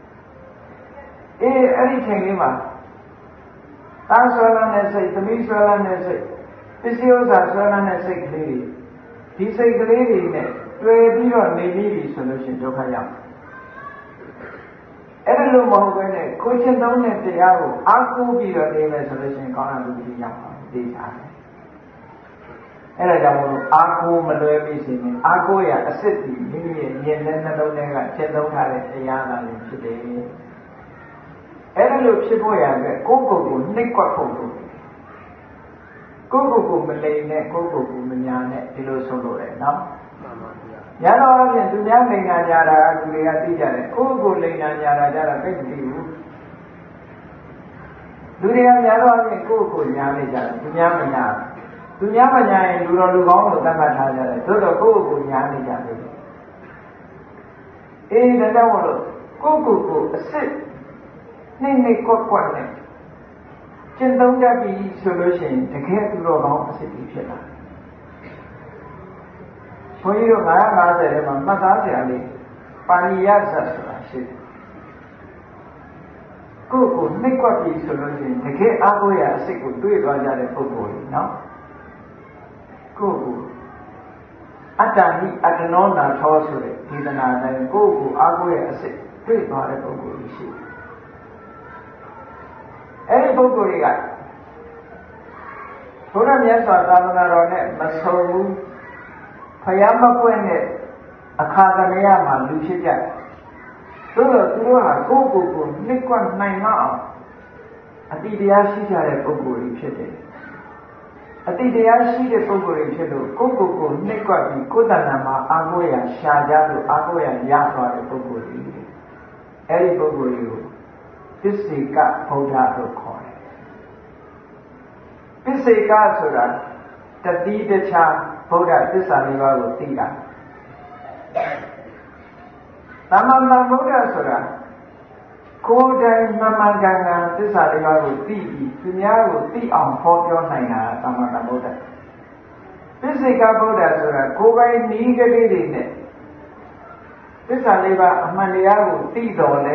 အဲ့ဒီချိန်လေးမှာသားဆွဲလန်းတဲ့စိတ်သမီးဆွဲလန်းတဲ့စိတ်ပစ္စည်းဥစ္စာဆွဲလန်းတဲ့စိတ်ကလေးတွေဒီစိတ်ကလေးတွေနဲ့တွေ့ပြီးတော့နေပြီဆိုလို့ရှိရင်ဒုက္ခရောက်အဲ့ဒါလို့မဟုတ်ဘဲနဲ့ကိုချင်းသုံးတဲ့တရားကိုအားကိုးပြီးတော့နေမယ်ဆိုလို့ရှိရင်ကောင်းတာလူကြီးရောက်အောင်သိကြတယ်အဲ့ဒါကြောင့်မို့လို့အားကိုးမလွဲပြီးစီရင်အားကိုးရအစစ်တီမိမိရဲ့ဉာဏ်နဲ့နှလုံးထဲကရှင်းသုံးထားတဲ့တရားသာလည်းဖြစ်တယ်အဲ့ဒါလို့ဖြစ်ဖို့ရတဲ့ကိုယ့်ကိုယ်ကိုနှိပ်ကွက်ဖို့လို့ကိုယ့်ကိုယ်ကိုမလိမ်နဲ့ကိုယ့်ကိုယ်ကိုမညာနဲ့ဒီလိုဆုံးလို့ရတယ်နော်ညာတော့အပြင်သူများလိမ်ညာကြတာလူတွေကသိကြတယ်ကိုယ့်ကိုယ်လိမ်ညာကြတာကြတော့သိမသိဘူးလူတွေကညာတော့အပြင်ကိုယ့်ကိုယ်ညာနေကြတယ်သူများမညာသူများမညာရင်လူတော်လူကောင်းလို့သတ်မှတ်ထားကြတယ်သို့တော့ကိုယ့်ကိုယ်ညာနေကြတယ်အေးဒါကြောင့်မို့လို့ကိုယ့်ကိုယ်ကိုအစစ်နှိမ့်နှိမ့်ကွက်ကွက်နဲ့ကျင့်သုံးတတ်ပြီဆိုလို့ရှိရင်တကယ်သူတော်ကောင်းအစစ်ကြီးဖြစ်လာတယ်ဘုန်းကြီးတို့950ထဲမှာမှတ်သားစရာလေးပါဏိယဇတ်ဆိုတာရှိတယ်ကိုယ့်ကိုနှိပ်ကွက်ပြီဆိုလို့ရှိရင်တကယ်အားကိုးရအစစ်ကိုတွေ့သွားကြတဲ့ပုဂ္ဂိုလ်ကြီးနော်ကိုယ့်ကိုအတ္တဟိအတ္တနောနာထောဆိုတဲ့ဒေသနာတိုင်းကိုယ့်ကိုအားကိုးရအစစ်တွေ့သွားတဲ့ပုဂ္ဂိုလ်ကြီးရှိတယ်အဲ့ဒီပုဂ္ဂိုလ်တွေကဘုရားမြတ်စွာသာသနာတော်နဲ့မဆုံဘူးဖယားမပွင့်တဲ့အခါသမယမှာလူဖြစ်ကြတယ်သို့တော့သူတို့ဟာကိုယ့်ကိုယ်ကိုနှိပ်ကွက်နိုင်မအောင်အတိတရားရှိကြတဲ့ပုဂ္ဂိုလ်တွေဖြစ်တယ်အတိတရားရှိတဲ့ပုဂ္ဂိုလ်တွေဖြစ်လို့ကိုယ့်ကိုယ်ကိုနှိပ်ကွက်ပြီးကိုယ်တဏ္ဍာမှာအာကိုရရှာကြလို့အာကိုရရသွားတဲ့ပုဂ္ဂိုလ်တွေအဲ့ဒီပုဂ္ဂိုလ်တွေကိုပစ္စေကဗုဒ္ဓလို့ခေါ်တယ်ပစ္စေကဆိုတာတတိတခြားဗုဒ္ဓသစ္စာလေးပါးကိုသိတာသမ္မာသမ္ဗုဒ္ဓဆိုတာကိုယ်တိုင်မှန်မှန်ကန်ကန်သစ္စာလေးပါးကိုသိပြီးသူများကိုသိအောင်ဟောပြောနိုင်တာသမ္မာသမ္ဗုဒ္ဓပစ္စေကဗုဒ္ဓဆိုတာကိုယ်ပိုင်နည်းကလေးတွေနဲ့သစ္စာလေးပါးအမှန်တရားကိုသိတော်လဲ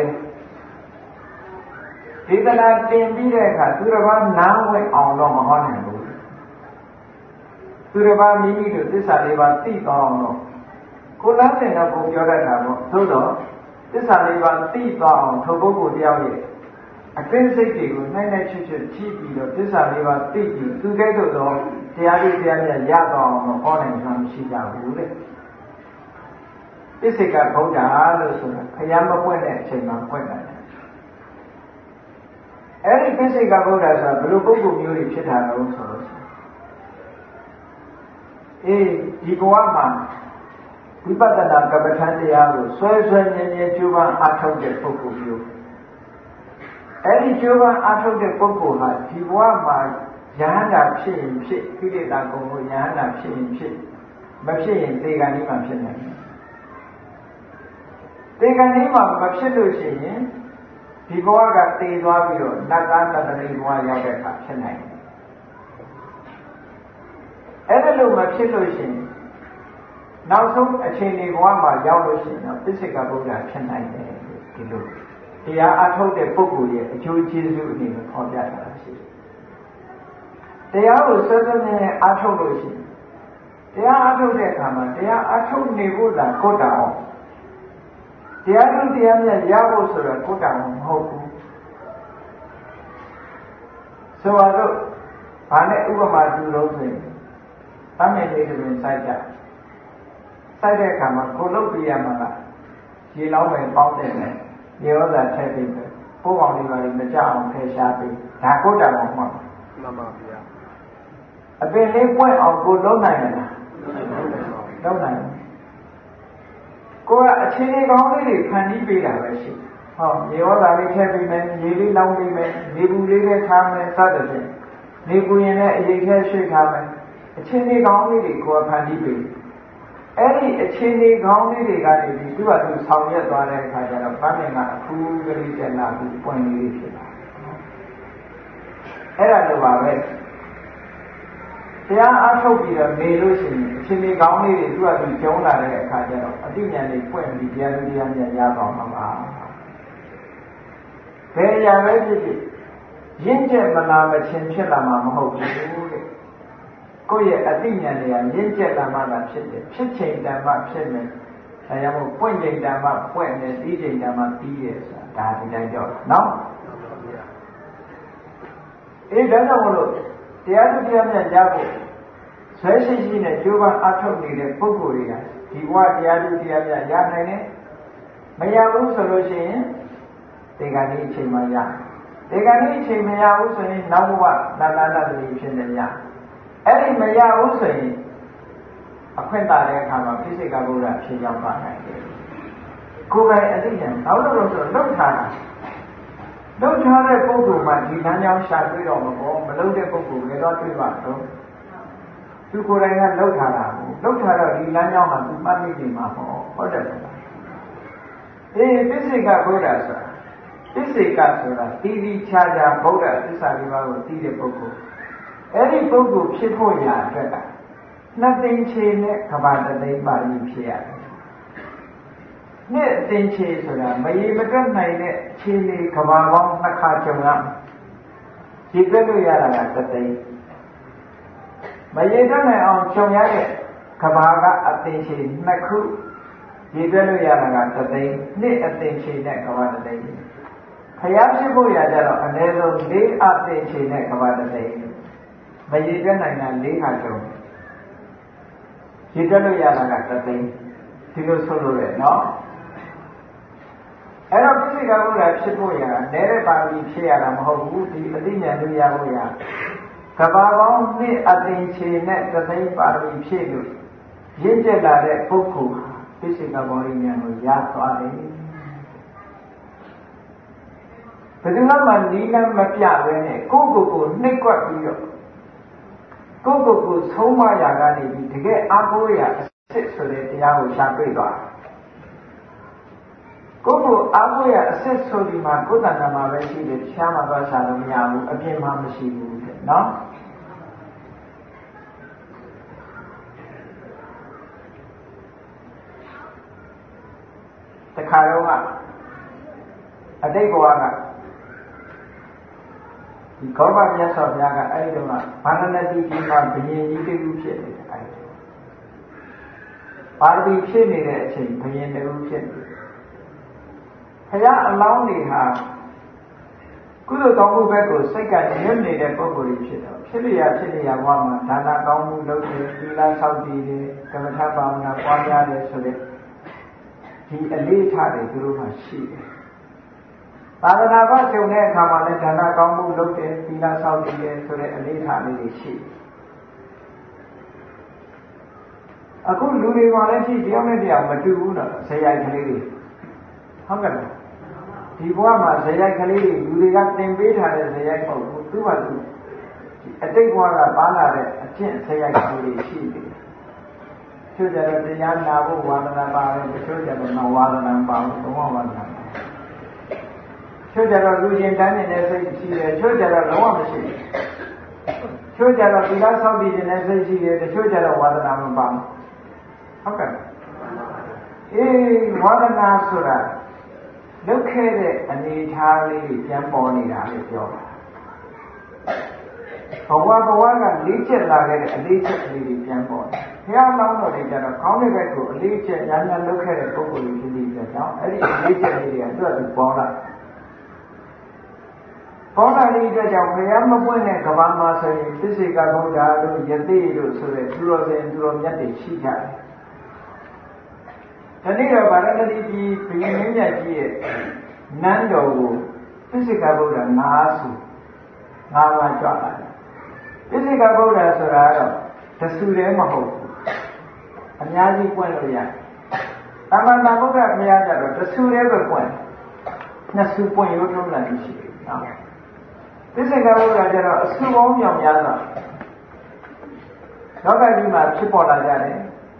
ဒေသနာတင်ပြီးတဲ့အခါသူတစ်ပါးနားဝင်အောင်တော့မဟောနိုင်ဘူးသူတစ်ပါးမိမိတို့သစ္စာလေးပါးသိသွားအောင်တော့ကိုယ်လမ်းတင်တော့ကိုပြောတတ်တာပေါ့သို့တော့သစ္စာလေးပါးသိသွားအောင်ထိုပုဂ္ဂိုလ်တယောက်ရဲ့အတွင်းစိတ်တွေကိုနိုင်နိုင်ချွတ်ချွတ်ကြည့်ပြီးတော့သစ္စာလေးပါးသိပြီးသူကဲ့သို့သောတရားလေးတရားမြတ်ရသွားအောင်တော့ဟောနိုင်တာမရှိကြဘူးလေပစ္စေကဗုဒ္ဓလို့ဆိုတာခရမ်းမပွင့်တဲ့အချိန်မှာပွင့်တယ်အဲ့ဒီပစ္စေကဗုဒ္ဓဆိုတာဘယ်လိုပုဂ္ဂိုလ်မျိုးတွေဖြစ်တာလဲဆိုတော့ဒီဘဝမှာဝိပဿနာကပ္ပဋ္ဌာန်းတရားကိုဆွဲဆွဲမြဲမြဲကြိုးပမ်းအားထုတ်တဲ့ပုဂ္ဂိုလ်မျိုးအဲ့ဒီကြိုးပမ်းအားထုတ်တဲ့ပုဂ္ဂိုလ်ဟာဒီဘဝမှာယဟန္တာဖြစ်ရင်ဖြစ်ကိလေသာကုန်လို့ယဟန္တာဖြစ်ရင်ဖြစ်မဖြစ်ရင်သေကံကြီးမှဖြစ်နိုင်တယ်သေကံကြီးမှမဖြစ်လို့ရှိရင်ဒီဘဝကသေသွားပြီးတော့နတ်သားတတရိဘဝရောက်တဲ့အခါဖြစ်နိုင်တယ်အဲ့ဒါလို့မဖြစ်လို့ရှိရင်နောက်ဆုံးအချိန်ဒီဘဝမှာရောက်လို့ရှိရင်တော့ပစ္စေကဗုဒ္ဓဖြစ်နိုင်တယ်ဒီလိုတရားအထုတ်တဲ့ပုဂ္ဂိုလ်ရဲ့အကျိုးကျေးဇူးအနေနဲ့ဖော်ပြထားတာရှိတယ်တတရားကိုစွဲစွဲမြဲမြဲအားထုတ်လို့ရှိတရားအားထုတ်တဲ့အခါမှာတရားအားထုတ်နေဖို့လားကိုယ်တောင်တရားထုတရားမြတ်ရဖို့ဆိုတော့ကိုယ်တောင်မဟုတ်ဘူးဆိုတော့ဘာနဲ့ဥပမာတူလို့ဆိုရင်တမ်းမြင်လေးတွေစိုက်ကြစိုက်တဲ့အခါမှာကိုလုပ်ပြရမှာလားရေလောင်းပဲပေါင်းတယ်နဲ့ရေရောသာထည့်ပြီးပဲပိုးကောင်လေးပါလေးမကြအောင်ဖယ်ရှားပြီးဒါကိုယ်တောင်မှမှန်ပါဗျာအပင်လေးပွင့်အောင်ကိုလုံးနိုင်မလားလုံးနိုင်ကိုကအခြေအနေကောင်းလေးတွေဖန်တီးပေးတာပဲရှိဟောရေရောသာလေးထည့်ပြီးမယ်ရေလေးလောင်းပြီးမယ်နေပူလေးနဲ့ထားမယ်စသဖြင့်နေပူရင်လည်းအရေးခဲရွှေ့ထားမယ်အခြေအနေကောင်းလေးတွေကိုဖန်တီးပေးအဲ့ဒီအခြေအနေကောင်းလေးတွေကနေပြီးသူ့ဟာသူဆောင်ရွက်သွားတဲ့အခါကျတော့ဗာမင်ကအထူးကလေးတက်လာပြီးပွင့်လေးဖြစ်လာအဲ့ဒါလိုပါပဲတရားအားထုတ်ပြီးတော့နေလို့ရှိရင်အခြေအနေကောင်းလေးတွေသူ့ဟာသူကျုံလာတဲ့အခါကျတော့အတိညာဉ်လေးပွင့်ပြီးတရားမြတ်ရသွားမှာပါဘယ်ရာပဲဖြစ်ဖြစ်ရင့်ကျက်မလာမချင်းဖြစ်လာမှာမဟုတ်ဘူးတဲ့ကိုယ့်ရဲ့အတိညာဉ်တွေကရင့်ကျက်လာမှသာဖြစ်တယ်ဖြစ်ချိန်တန်မှဖြစ်မယ်ဒါကြောင့်မို့ပွင့်ချိန်တန်မှပွင့်တယ်ပြီးချိန်တန်မှပြီးတယ်ဆိုတာဒါဒီတိုင်းကြောက်တာနော်ဒါကြောင့်မို့လို့တရားသူတရားမြတ်ရဖို့ဆွဲရှိရှိနဲ့ကြိုးပမ်းအားထုတ်နေတဲ့ပုဂ္ဂိုလ်တွေကဒီဘဝတရားသူတရားမြတ်ရနိုင်တယ်မရဘူးဆိုလို့ရှိရင်ဒီကနေ့အချိန်မှရဒီကနေ့အချိန်မရဘူးဆိုရင်နောက်ဘဝနာနာတတိဖြစ်နေရအဲ့ဒီမရဘူးဆိုရင်အခွင့်တာတဲ့အခါမှာဖိစိကဗုဒ္ဓဖြစ်ရောက်ပါနိုင်တယ်ကိုယ်ပိုင်အသိဉာဏ်နောက်လို့ဆိုလှုပ်ထားတာလှုပ်ထားတဲ့ပုဂ္ဂိုလ်မှာဒီလမ်းကြောင်းရှာတွေ့တော့မပေါ်မလှုပ်တဲ့ပုဂ္ဂိုလ်လည်းတော့တွေ့ပါတော့သူကိုယ်တိုင်ကလှုပ်ထားတာကိုလှုပ်ထားတော့ဒီလမ်းကြောင်းမှာသူမှတ်မိနေမှာပေါ့ဟုတ်တယ်ဗျာဖိစိကဗုဒ္ဓဆိုတာသိစေကဆိုတာတီးတီးခြားခြားဗုဒ္ဓသစ္စာလေးပါးကိုသိတဲ့ပုဂ္ဂိုလ်အဲ့ဒီပုဂ္ဂိုလ်ဖြစ်ဖို့ရာအတွက်ကနှစ်သိန်းချေနဲ့ကဘာတသိန်းပါဠိဖြစ်ရတယ်နှစ်သိန်းချေဆိုတာမရေမတွက်နိုင်တဲ့ခြေလေးကဘာပေါင်းနှစ်ခါကြုံရဒီပြည့်လို့ရတာကတသိန်းမရေတွက်နိုင်အောင်ကြုံရတဲ့ကဘာကအသိန်းချေနှစ်ခုဒီပြည့်လို့ရတာကတသိန်းနှစ်အသိန်းချေနဲ့ကဘာတသိန်းခရဖြစ်ဖို့ရကြတော့အနည်းဆုံး၄အသိန်းချေနဲ့ကဘာတသိန်းမရေတွက်နိုင်တာ၄ခါကြုံရေတွက်လို့ရတာကတသိန်းဒီလိုဆိုလို့ရနော်အဲ့တော့ပိစိကဗုဒ္ဓဖြစ်ဖို့ရတာနဲတဲ့ပါဠိဖြစ်ရတာမဟုတ်ဘူးဒီအသိဉာဏ်လို့ရဖို့ရကဘာပေါင်းနှစ်အသိဉာဏ်နဲ့တသိန်းပါဠိဖြစ်လို့ရင့်ကျက်လာတဲ့ပုဂ္ဂိုလ်ဟာပိစိကဗောဓိဉာဏ်ကိုရသွားတယ်ဘယ်သူမှနီးလမ်းမပြဘဲနဲ့ကိုယ့်ကိုယ်ကိုနှိပ်ကွက်ပြီးတော့ကိုယ့်ကိုယ်ကိုဆုံးမရာကနေပြီးတကယ်အားကိုးရာအစစ်ဆိုတဲ့တရားကိုရှာတွေ့သွားကိုယ့်ကိုအားကိုးရာအစစ်ဆိုဒီမှာကိုယ်တဏ္ဍာမှာပဲရှိတယ်ရှားမှာသွားရှာလို့မရဘူးအပြင်မှာမရှိဘူးတဲ့နော်တခါတော့ကအတိတ်ဘဝကဒီကောပမြတ်စွာဘုရားကအဲ့ဒီတော့ဘာနနတိကြီးမှာဘုရင်ကြီးတူဖြစ်နေတယ်အဲ့ဒီပါရမီဖြစ်နေတဲ့အချိန်ဘုရင်တူဖြစ်နေဘုရားအလောင်းတွေဟာကုသိုလ်ကောင်းမှုဘက်ကိုစိတ်ကညွတ်နေတဲ့ပုဂ္ဂိုလ်တွေဖြစ်တော့ဖြစ်လျာဘဝမှာဒါနကောင်းမှုလုပ်တယ်သီလဆောက်တည်တယ်ကမ္မထဘာဝနာပွားများတယ်ဆိုတဲ့ဒီအလေးထားတွေသူတို့မှရှိတယ်သာသနာ့ဘကျုံတဲ့အခါမှာလည်းဒါနကောင်းမှုလုပ်တယ်သီလဆောက်တည်တယ်ဆိုတဲ့အလေးထားလေးတွေရှိအခုလူတွေကလည်းရှိတယောက်နဲ့တယောက်မတူဘူးနော်ဇေယိုက်ကလေးတွေဟုတ်ကဲ့ဒီဘဝမှာဇေယိုက်ကလေးတွေလူတွေကသင်ပေးထားတဲ့ဇေယိုက်မဟုတ်ဘူးသူ့ဘာသူအတိတ်ဘဝကပါလာတဲ့အကျင့်ဇေယိုက်ကလေးတွေရှိတယ်ချို့ကြတော့တရားနာဖို့ဝါဒနာပါတယ်ချို့ကြတော့မဝါဒနာပါဘူးဘုံဝါဒနာချို့ကြတော့လူချင်းတန်းနေတဲ့စိတ်ရှိတယ်ချို့ကြတော့လုံးဝမရှိဘူးချို့ကြတော့သီလဆောက်တည်နေတဲ့စိတ်ရှိတယ်ချို့ကြတော့ဝါဒနာမပါဘူးဟုတ်ကဲ့ဝါဒနာဆိုတာလုတ်ခဲ့တဲ့အနေထားလေးပြန်ပေါ်နေတာလို့ပြောတာဘဝကလေးချက်လာခဲ့တဲ့အလေးချက်ကလေးတွေပြန်ပေါ်တယ်ဘုရားလောင်းတော်တွေကြတော့ကောင်းတဲ့ဘက်ကိုအလေးချက်ညာလုပ်ခဲ့တဲ့ပုဂ္ဂိုလ်တွေဖြစ်ပြီးကြောင်းအဲ့ဒီအလေးချက်လေးတွေကသူ့အတူပေါ်လာလေးတဲ့ကြောင့်ဘုရားမပွင့်တဲ့ကမ္ဘာမှာဆိုရင်သစ္စေကဗုဒ္ဓတို့ယသိတို့ဆိုတဲ့သူတော်စင်သူတော်မြတ်တွေရှိကြတယ်ဒီနေ့တော့ဗာရဏသီကြီးဘုရင်မင်းမြတ်ကြီးရဲ့နန်းတော်ကိုသစ္စေကဗုဒ္ဓ၅စု၅ပါးကြွလာတယ်သစ္စေကဗုဒ္ဓဆိုတာတော့တဆူတည်းမဟုတ်ဘူးအများကြီးပွင့်လို့ရတယ်သမ္မာသမ္ဗုဒ္ဓဘုရားကြတော့တဆူတည်းပဲပွင့်နှစ်ဆူပွင့်ရိုးထုံးလာရှိတယ်နော်သစ္စေကဗုဒ္ဓကြတော့အဆူပေါင်းမြောင်များစွာလောကကြီးမှာဖြစ်ပေါ်လာကြတယ်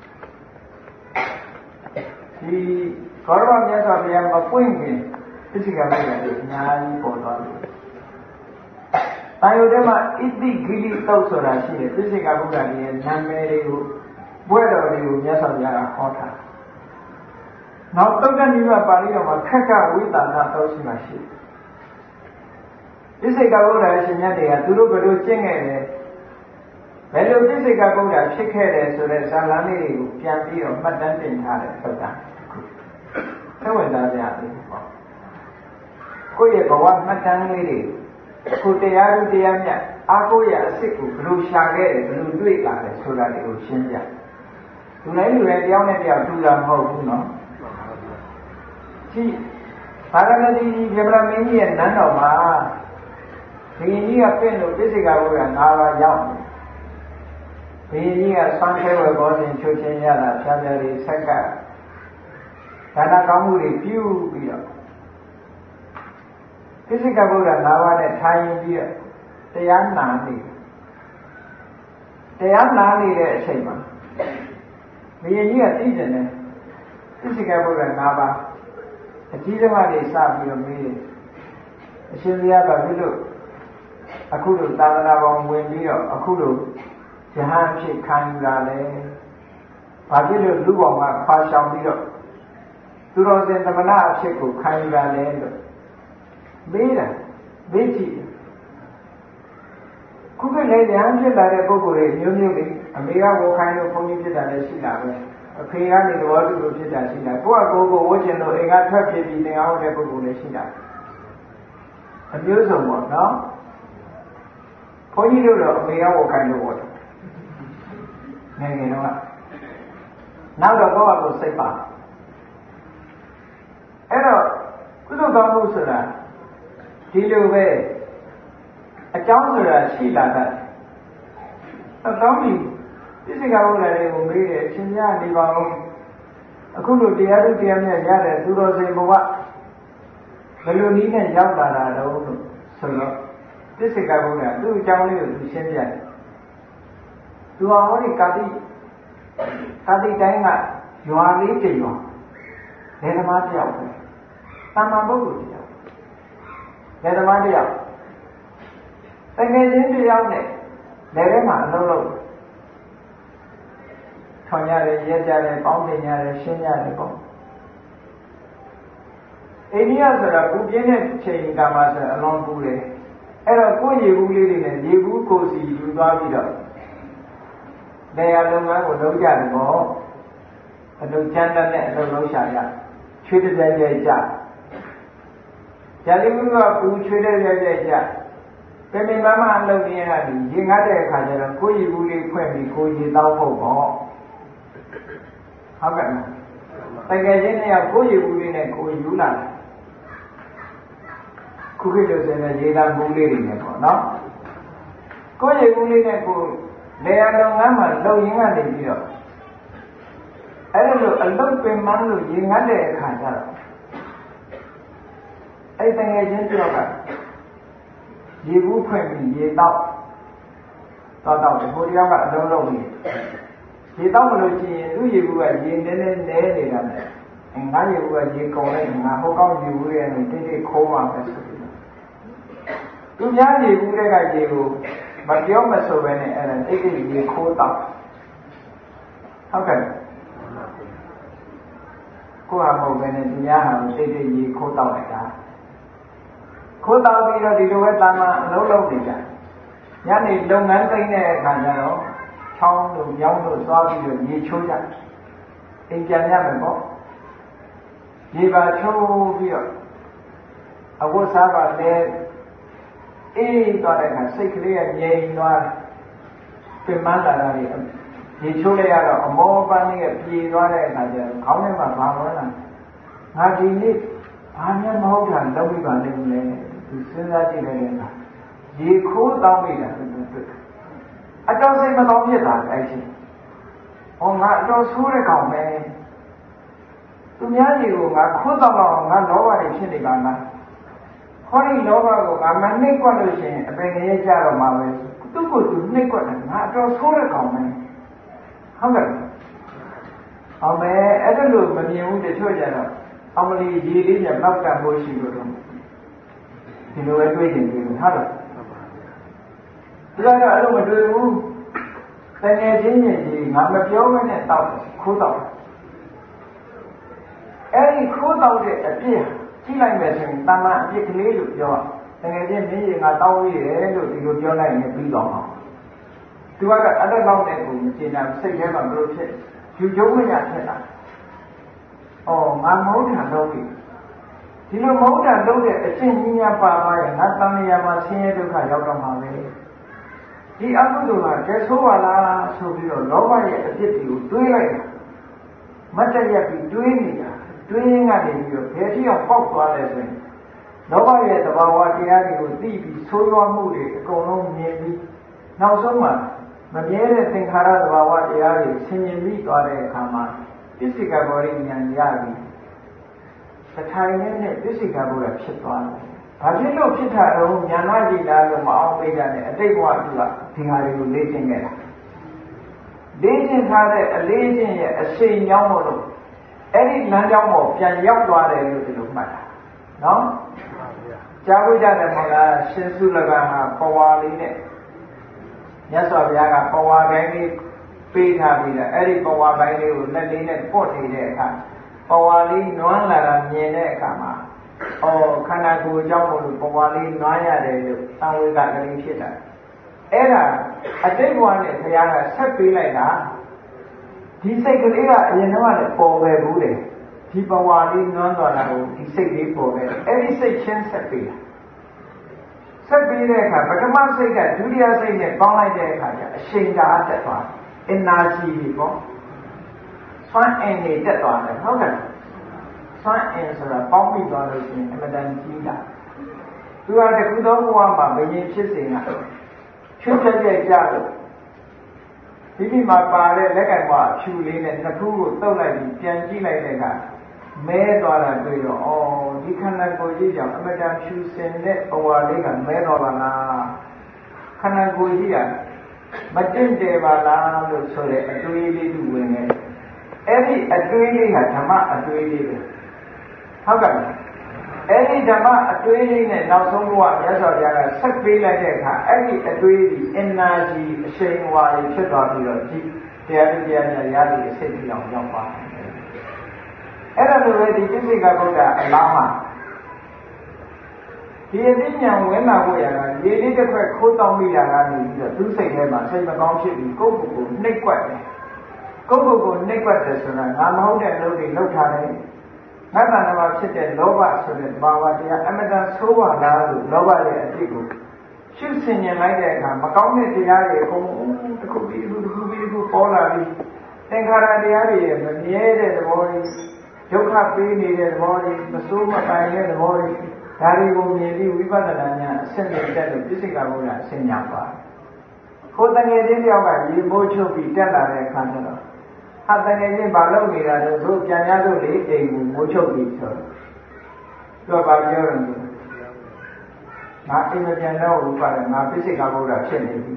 ဒီဘောရမမြတ်စွာဘုရားမပွင့်ခင်သစ္စေကဗုဒ္ဓတွေအများကြီးပေါ်သွားတယ်။တာယုထဲမှာဣတိဂိတိတုတ်ဆိုတာရှိတယ်သစ္စေကဗုဒ္ဓရဲ့နာမည်တွေကိုဘွဲ့တော်တွေကိုမြတ်စွာဘုရားကဟောထား။နောက်တုတ်တဏိမပါဠိတော်မှာခက်ကဝိသနာတုတ်ရှိမှရှိတယ်။သစ္စေကဗုဒ္ဓရဲ့ရှင်မြတ်တွေကသူတို့ဘယ်လိုကျင့်ခဲ့လဲဘယ်လိုသစ္စေကဗုဒ္ဓဖြစ်ခဲ့တယ်ဆိုတဲ့ဇာလံလေးတွေကိုပြန်ပြီးတော့မှတ်တမ်းတင်ထားတဲ့သုတ်တံ။သက်ဝင်သားကြတယ်ပေါ့။ကိုယ့်ရဲ့ဘဝမှတ်တမ်းလေးတွေကိုတရားဥတရားမြတ်အာကိုရအစ်စ်ကိုဘယ်လိုရှာခဲ့တယ်ဘယ်လိုတွေ့လာတယ်ဆိုတာတွေကိုရှင်းပြ။လူတိုင်းလူတိုင်းတယောက်နဲ့တယောက်တူတာမဟုတ်ဘူးနော်။ဒီဗာရဏသီဗြဟ္မဏမင်းကြီးရဲ့နန်းတော်မှာဘုရင်ကြီးကပြင့်လို့သစ္စေကဗုဒ္ဓ၅ပါးရောက်တယ်ဘုရင်ကြီးကစံခဲဝဲဘောဇင်ချုပ်ချင်းရတာဖြားဖြားလေးဆက်ကဒါနကောင်းမှုတွေပြုပြီးတော့သစ္စေကဗုဒ္ဓ၅ပါးနဲ့ထိုင်ပြီးတော့တရားနာနေတဲ့အချိန်မှာဘုရင်ကြီးကသိတယ်နဲ့သစ္စေကဗုဒ္ဓ၅ပါးအကြီးဆုံးကနေစပြီးတော့မေးတယ်အရှင်ဘုရားကဘယ်လိုအခုလိုသာသနာပေါင်းဝင်ပြီးတော့အခုလိုယဟန်ဖြစ်ခံယူလာလဲဘာဖြစ်လို့လူပေါင်းကခွာရှောင်ပြီးတော့သူတော်စင်သမဏအဖြစ်ကိုခံယူလာလဲလို့မေးကြည့်ခုကလည်းယဟန်ဖြစ်လာတဲ့ပုဂ္ဂိုလ်တွေမျိုးတွေအမေကဝခိုင်းလို့ဘုန်းကြီးဖြစ်တာလည်းရှိတာပဲအဖေကနေသဘောတူလို့ဖြစ်တာရှိတာကိုယ့်အကိုကိုဝှချင်လို့အိမ်ကထွက်ပြေးပြီးနေအောင်တဲ့ပုဂ္ဂိုလ်လည်းရှိတာအမျိုးစုံပေါ့နော်ဘုန်းကြီးတို့တော့အမေကဝခိုင်းလို့ဝှတယ်ငယ်တော့နောက်တော့ကိုယ့်အကိုစိတ်ပါအဲ့တော့ကုသိုလ်ကောင်းမှုဆိုတာဒီလိုပဲအကြောင်းဆိုတာရှိလာတတ်အကောင်းပြီသစ္စေကဗုဒ္ဓတွေကိုမေးတယ်အရှင်မြတ်နေပါဦးအခုလိုတရားထုတရားမြတ်ရတဲ့သူတော်စင်ဘဝဘယ်လိုနည်းနဲ့ရောက်လာတာတော့လို့ဆိုတော့သစ္စေကဗုဒ္ဓသူ့အကြောင်းလေးကိုသူရှင်းပြတယ်သူဟောဒီကာတိတိုင်းကရွာလေးတရွာလေသမားတယောက်ပဲတမ္မာပုဂ္ဂိုလ်တယောက်လေသမားတယောက်တကယ်ချင်းတယောက်နဲ့လေထဲမှာအလုံးလုံးထောင်ရတယ်ရဲကြတယ်ပေါင်းတင်ရတယ်ရှင်းရတယ်ပေါ့အိန္ဒိယဆိုတာပူပြင်းတဲ့ချိန်ကမှဆိုအလွန်ပူတယ်အဲ့တော့ကိုယ့်ရေဘူးလေးတွေနဲ့ရေဘူးကိုစီယူသွားပြီးတော့နေရာလုပ်ငန်းကိုလုပ်ကြတယ်ပေါ့အလုပ်ကျန်းတဲ့အလုပ်လုပ်ရှာရချွေးတဲ့ကြဲကြဂျာတိမှုကပူချွေးတဲ့ကြဲကြပင်ပင်မမအလုပ်ရတာဒီရေငတ်တဲ့အခါကျတော့ကိုယ့်ရေဘူးလေးဖွင့်ပြီးကိုရေတောင်းဖို့ပေါ့ဟုတ်ကဲ့မတကယ်ချင်းတယောက်ကိုရေဘူးလေးနဲ့ကိုယူလာတယ်ခုခေတ်လိုဆိုရင်ရေတံဘူးလေးတွေနဲ့ပေါ့နော်ကိုရေဘူးလေးနဲ့ကိုလေယာလုပ်ငန်းမှာလုပ်ရင်းကနေပြီးတော့အဲ့လိုအလုပ်ပင်မလို့ရေငတ်တဲ့အခါကျတော့အဲ့တကယ်ချင်းတယောက်ကရေဘူးဖွင့်ပြီးရေတောက်တယ်ဟိုတယောက်ကအလုံးလုံးနေရေတောက်မလို့ရှိရင်သူ့ရေဘူးကရေနည်းနေတာနဲ့ငါရေဘူးကရေကုန်လိုက်ငါဟိုကောင်းရေဘူးရဲ့တိတ်ခိုးမှပဲဆိုပြီးသူများရေဘူးတဲ့ကရေကိုမပြောမဆိုပဲနဲ့အဲ့ဒါတိတ်ရေခိုးတောက်ဟုတ်ကဲ့ကိုယ်ဟာမဟုတ်ပဲနဲ့သူများဟာတိတ်ရေခိုးတောက်လိုက်တာခိုးတောက်ပြီးတော့ဒီလိုပဲတာမန်အလုံးလုံးနေကြညနေလုပ်ငန်းသိမ်းတဲ့အခါကျတော့ချောင်းတို့မြောင်းတို့သွားပြီးတော့ရေချိုးကြအိမ်ပြန်ရမယ်ပေါ့ရေပါချိုးပြီးတော့အဝတ်စားပါလဲအေးသွားတဲ့အခါစိတ်ကလေးကငြိမ်သွားပြင်မလာတာတွေရေချိုးလိုက်ရတော့အမောပန်းလေးကပြေသွားတဲ့အခါကျတော့ခေါင်းထဲမှာဘာဝင်လာငါဒီနေ့ဘာမှမဟုတ်တာလုပ်ပြီးပါလိမ့်မယ်သူစဉ်းစားကြည့်လိုက်တဲ့အခါရေခိုးတောင်းမိတာသူတွေ့အတော်စိတ်မကောင်းဖြစ်တာအဲ့ချင်းဟောငါအတော်ဆိုးတဲ့ကောင်ပဲသူများကြီးကိုငါခိုးတောင်းတော့ငါလောဘတွေဖြစ်နေပါလားခေါင်းဒီလောဘကိုငါမနှိမ့်ကွက်လို့ရှိရင်အပင်ငရဲကြတော့မှာပဲသူ့ကိုသူနှိမ့်ကွက်တယ်ငါအတော်ဆိုးတဲ့ကောင်ပဲဟုတ်ကဲ့အမေအဲ့ဒါလို့မမြင်ဘူးတချို့ကြတော့အမလီရေလေးနဲ့ပောက်ကပ်ဖို့ရှိလို့တော့ဒီလိုပဲတွေးနေပြီဟုတ်လားဒါကတော့အဲ့လိုမတွေ့ဘူးတကယ်ချင်းကြီးငါမပြောမနဲ့တောက်ခိုးတောက်အဲ့ဒီခိုးတောက်တဲ့အပြစ်ကြည့်လိုက်မယ်ဆိုရင်တမန်အပြစ်ကလေးလို့ပြောတကယ်ချင်းမင်းကြီးငါတောက်ရည်တယ်လို့ဒီလိုပြောလိုက်ရင်ပြီးတော့မှာသူကတော့အဲ့ဒါလောက်နဲ့ကိုမကျင်တာစိတ်ထဲမှာဘယ်လိုဖြစ်ယူကျုံးမရဖြစ်တာဩငါမဟုတ်တာလုပ်ပြီဒီလိုမဟုတ်တာလုပ်တဲ့အကျင့်ကြီးများပါသွားရင်ငါတန်မြာမှာဆင်းရဲဒုက္ခရောက်တော့မှာပဲဒီအကုသိုလ်ကကျဆိုးပါလားဆိုပြီးတော့လောဘရဲ့အဖြစ်တွေကိုတွေးလိုက်တာမတ်တရက်ပြီးတွေးနေတာတွေးရင်းကနေပြီးတော့ဘယ်ထိအောင်ပေါက်သွားလဲဆိုရင်လောဘရဲ့သဘာဝတရားတွေကိုသိပြီးဆိုးရွားမှုတွေအကုန်လုံးမြင်ပြီးနောက်ဆုံးမှာမမြဲတဲ့သင်္ခါရသဘာဝတရားတွေဆင်ញင်ပြီးသွားတဲ့အခါမှာပစ္စိကဘောရိဉာဏ်ရပြီးတထိုင်နဲ့ပစ္စိကဘောရဖြစ်သွားတယ်။ဘာဖြစ်လို့ဖြစ်တာတော့ဉာဏ်ကြီးလားလို့မအောင်ပေးကြနဲ့အတိတ်ဘဝကဒီဟာတွေကိုလေ့ကျင့်ခဲ့တာ။လေ့ကျင့်ထားတဲ့အလေးကျင့်ရဲ့အရှိန်ကြောင့်မို့လို့အဲ့ဒီလမ်းကြောင်းပေါ်ပြန်ရောက်သွားတယ်လို့ဒီလိုမှတ်တာ။နော်။ကြားလို့ကြတယ်မဟုတ်လားရှင်စုလကဟာပဝါလေးနဲ့မြတ်စွာဘုရားကပဝါတိုင်းလေးပေးထားပြီးတော့အဲ့ဒီပဝါပိုင်းလေးကိုလက်လေးနဲ့ပုတ်နေတဲ့အခါပဝါလေးနွမ်းလာတာမြင်တဲ့အခါမှာခန္ဓာကိုယ်ကြောင့်မို့လို့ပဝါလေးနွမ်းရတယ်လို့သံဝေကကလေးဖြစ်တာအဲ့ဒါအတိတ်ဘဝနဲ့ဘုရားကဆက်ပေးလိုက်တာဒီစိတ်ကလေးကအရင်တော့လည်းပေါ်ပဲဘူးတယ်ဒီပဝါလေးနွမ်းသွားတာကိုဒီစိတ်လေးပေါ်ပဲအဲ့ဒီစိတ်ချင်းဆက်ပေးတာဆက်ပြီးတဲ့အခါပထမစိတ်ကဒုတိယစိတ်နဲ့ပေါင်းလိုက်တဲ့အခါကျအရှိန်ဓာတ်တက်သွား energy ပေါ့စွမ်းအင်တွေတက်သွားတယ်ဟုတ်ကဲ့စွမ်းအင်ဆိုတာပေါင်းပြီးသွားလို့ရှိရင်အမတန်ကြီးတာသူကတခုသောဘဝမှာဘယင်ဖြစ်စဉ်ကချွတ်ချက်ကြလို့ဒီမှာပါတဲ့လက်ကင်ဘဝဖြူလေးနဲ့နှစ်ဖူးကိုတုပ်လိုက်ပြီးပြန်ကြည့်လိုက်တဲ့အခါမဲသွားတာတွေ့တော့ဒီခန္ဓာကိုယ်ကြီးကြောင့်အမတန်ဖြူစင်တဲ့ဘဝလေးကမဲတော်ပါလားခန္ဓာကိုယ်ကြီးကမတင့်တယ်ပါလားလို့ဆိုတဲ့အတွေးလေးသူဝင်နေအဲ့ဒီအတွေးလေးကဓမ္မအတွေးလေးပဲဟုတ်ကဲ့အဲ့ဒီဓမ္မအတွေးလေးနဲ့နောက်ဆုံးဘဝမြတ်စွာဘုရားကဆက်ပေးလိုက်တဲ့အခါအဲ့ဒီအတွေးဒီ energy အရှိန်အဝါတွေဖြစ်သွားပြီးတော့ဒီတရားတရားများရသည်အစိတ်ကြီးအောင်ရောက်ပါတယ်အဲ့ဒါလိုပဲဒီပိစိကဗုဒ္ဓအလားမှာဒီအသိဉာဏ်ဝင်လာဖို့ရတာရေလေးတစ်ခွက်ခိုးတောင်းမိတာကနေပြီးတော့သူ့စိတ်ထဲမှာစိတ်မကောင်းဖြစ်ပြီးကိုယ့်ကိုယ်ကိုနှိပ်ကွက်တယ်ကိုယ့်ကိုယ်ကိုနှိပ်ကွက်တယ်ဆိုတာငါမဟုတ်တဲ့အလုပ်တွေလုပ်ထားတယ်ငါတဏ္ဍာမှာဖြစ်တဲ့လောဘဆိုတဲ့ဘာဝတရားအမတန်ဆိုးပါလားလို့လောဘရဲ့အဖြစ်ကိုရှုဆင်ញင်လိုက်တဲ့အခါမကောင်းတဲ့တရားတွေအကုန်တစ်ခုပြီးတစ်ခုပေါ်လာပြီးသင်္ခါရတရားတွေမမြဲတဲ့သဘောတွေဒုက္ခပေးနေတဲ့သဘောတွေမဆိုးမပိုင်တဲ့သဘောတွေဒါတွေကိုမြင်ပြီးဝိပဿနာဉာဏ်အစစ်နဲ့တက်လို့ပြစ္ဆိကဘုရားအစဉ်ညာပါကိုယ်တငယ်ချင်းတယောက်ကရေမိုးချုပ်ပြီးတက်လာတဲ့အခါကျတော့ဟာတငယ်ချင်းဘာလုပ်နေတာလဲဆိုပြန်ရလို့လေအိမ်ကိုမိုးချုပ်ပြီးဆိုတော့ဘာပြောရလဲငါအိမ်မပြန်တော့ဘူးပါတယ်ငါပြစ္ဆိကဘုရားဖြစ်နေပြီ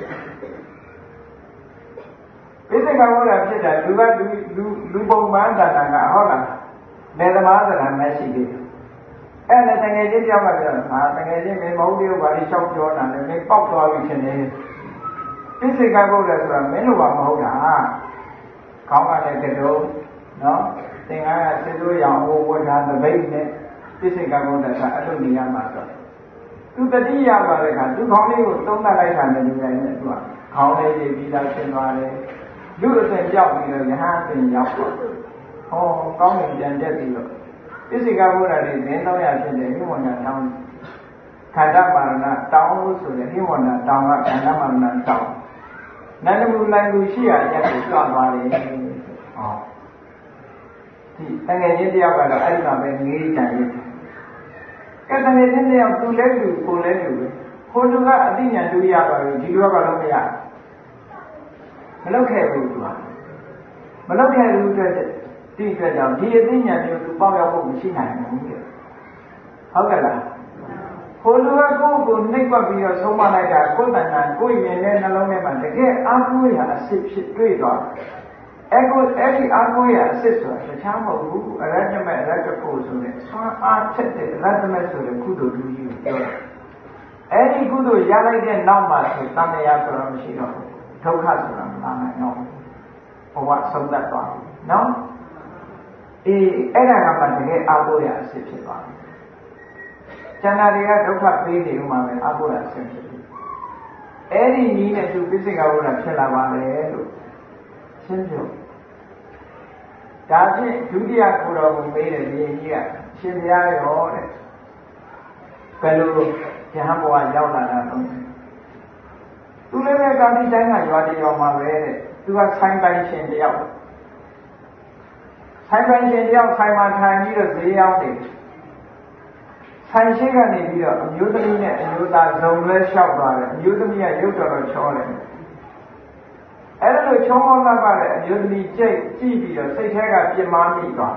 ပြစ္ဆိကဘုရားဖြစ်တာလူပုံမှန်တဏ္ဍာကဟုတ်လားနေသမားသဏ္ဍာန်မရှိသေးဘူးအဲ့ဒါတကယ်ချင်းပြောမှပြောတာတကယ်ချင်းမင်းမဟုတ်သေးဘူးဘာလို့ရှောက်ပြောတာလဲမင်းပေါက်သွားပြီရှင်နေပြစ္ဆိကဘုရားဆိုတာမင်းတို့ကမဟုတ်တာခေါင်းကလည်းကတုံးနော်သင်္ကန်းကစစ်တို့ရောင်ဟိုဝတ်ထားသပိတ်နဲ့ပြစ္ဆိကဘုရားကအဲ့လိုနေရမှာဆိုသူတတိယပါတဲ့ခါသူခေါင်းလေးကိုသုံးသပ်လိုက်တာနဲ့လူတိုင်းနဲ့သူကခေါင်းလေးကြီးပြီးသားရှင်းသွားတယ်လူအစဉ်ကြောက်ပြီးတော့ယဟန်အစဉ်ရောက်သွားဟောကောင်းကင်ပြန်တက်ပြီးတော့ဣစိကဘုရားတွေနင်း300ဖြစ်တဲ့ဟိမဝန္ဒတောင်းခန္ဓာမာရဏတောင်းလို့ဆိုရင်ဟိမဝန္ဒတောင်းကခန္ဓာမာရဏတောင်းနန္ဒမူလိုင်လူရှိရရက်ကိုကြွသွားတယ်ဟောဒီတကယ်ချင်းတယောက်ကတော့အဲ့ဒီမှာပဲငေးကြံရစ်ကဲတကယ်ချင်းတယောက်သူလဲလူကိုလဲလူပဲဟိုလူကအသိဉာဏ်တူရပါဘူးဒီလူကတော့မရမလုပ်ခဲ့ဘူးသူကမလုပ်ခဲ့ဘူးအတွက်ဒီအတွက်ကြောင့်ဒီအသိဉာဏ်မျိုးသူပေါက်ရောက်ဖို့မရှိနိုင်ဘူးတဲ့ဟုတ်ကဲ့လားဟိုလူကကိုယ်နှိပ်ပတ်ပြီးတော့ဆုံးမလိုက်တာကိုယ်တဏ္ဍာကိုယ်ရင်နဲ့နှလုံးထဲမှာတကယ်အာဟုရအစစ်ဖြစ်တွေ့သွားအဲ့ဒီအာဟုရအစစ်ဆိုတာတခြားမဟုတ်ဘူးအရတ္တမဲ့အရတ္တဖို့ဆိုတဲ့ဆွမ်းအားထက်တဲ့အရတ္တမဲ့ဆိုတဲ့ကုသိုလ်တူကြီးကိုပြောတာအဲ့ဒီကုသိုလ်ရလိုက်တဲ့နောက်မှာဆိုတဏှာဆိုတာမရှိတော့ဘူးဒုက္ခဆိုတာမလာနိုင်တော့ဘဝဆုံးသက်သွားပြီနော်အေးအဲ့ဒါကမှတကယ်အာဟုရအစစ်ဖြစ်သွားတယ်ကျန်တာတွေကဒုက္ခပေးနေဥမှာပဲအာဟုရအစစ်ဖြစ်တယ်အဲ့ဒီနည်းနဲ့သူပိစိကဝရဖြစ်လာပါလေလို့ရှင်းပြဒါဖြင့်ဒုတိယကိုယ်တော်ကိုမေးတယ်ဒီကြီးကရှင်ဘုရားရောတဲ့ဘယ်လိုယဟန်ဘဝရောက်လာတာလဲသူလည်းပဲကာမိတိုင်းကရွာတရောမှာပဲတဲ့သူကဆိုင်ပိုင်ရှင်တယောက်ဆိုင်ပိုင်ရှင်တယောက်ဆိုင်မှာထိုင်ပြီးတော့ဈေးရောက်တယ်ဆိုင်ရှိကနေပြီးတော့အမျိုးသမီးနဲ့အမျိုးသားဇုံလွဲလျှောက်သွားတယ်အမျိုးသမီးကရုပ်တော်ချောတယ်အဲ့လိုချောမောလာပါတဲ့အမျိုးသမီးကြိတ်ကြည့်ပြီးတော့စိတ်ထဲကပြင်းမာမိသွား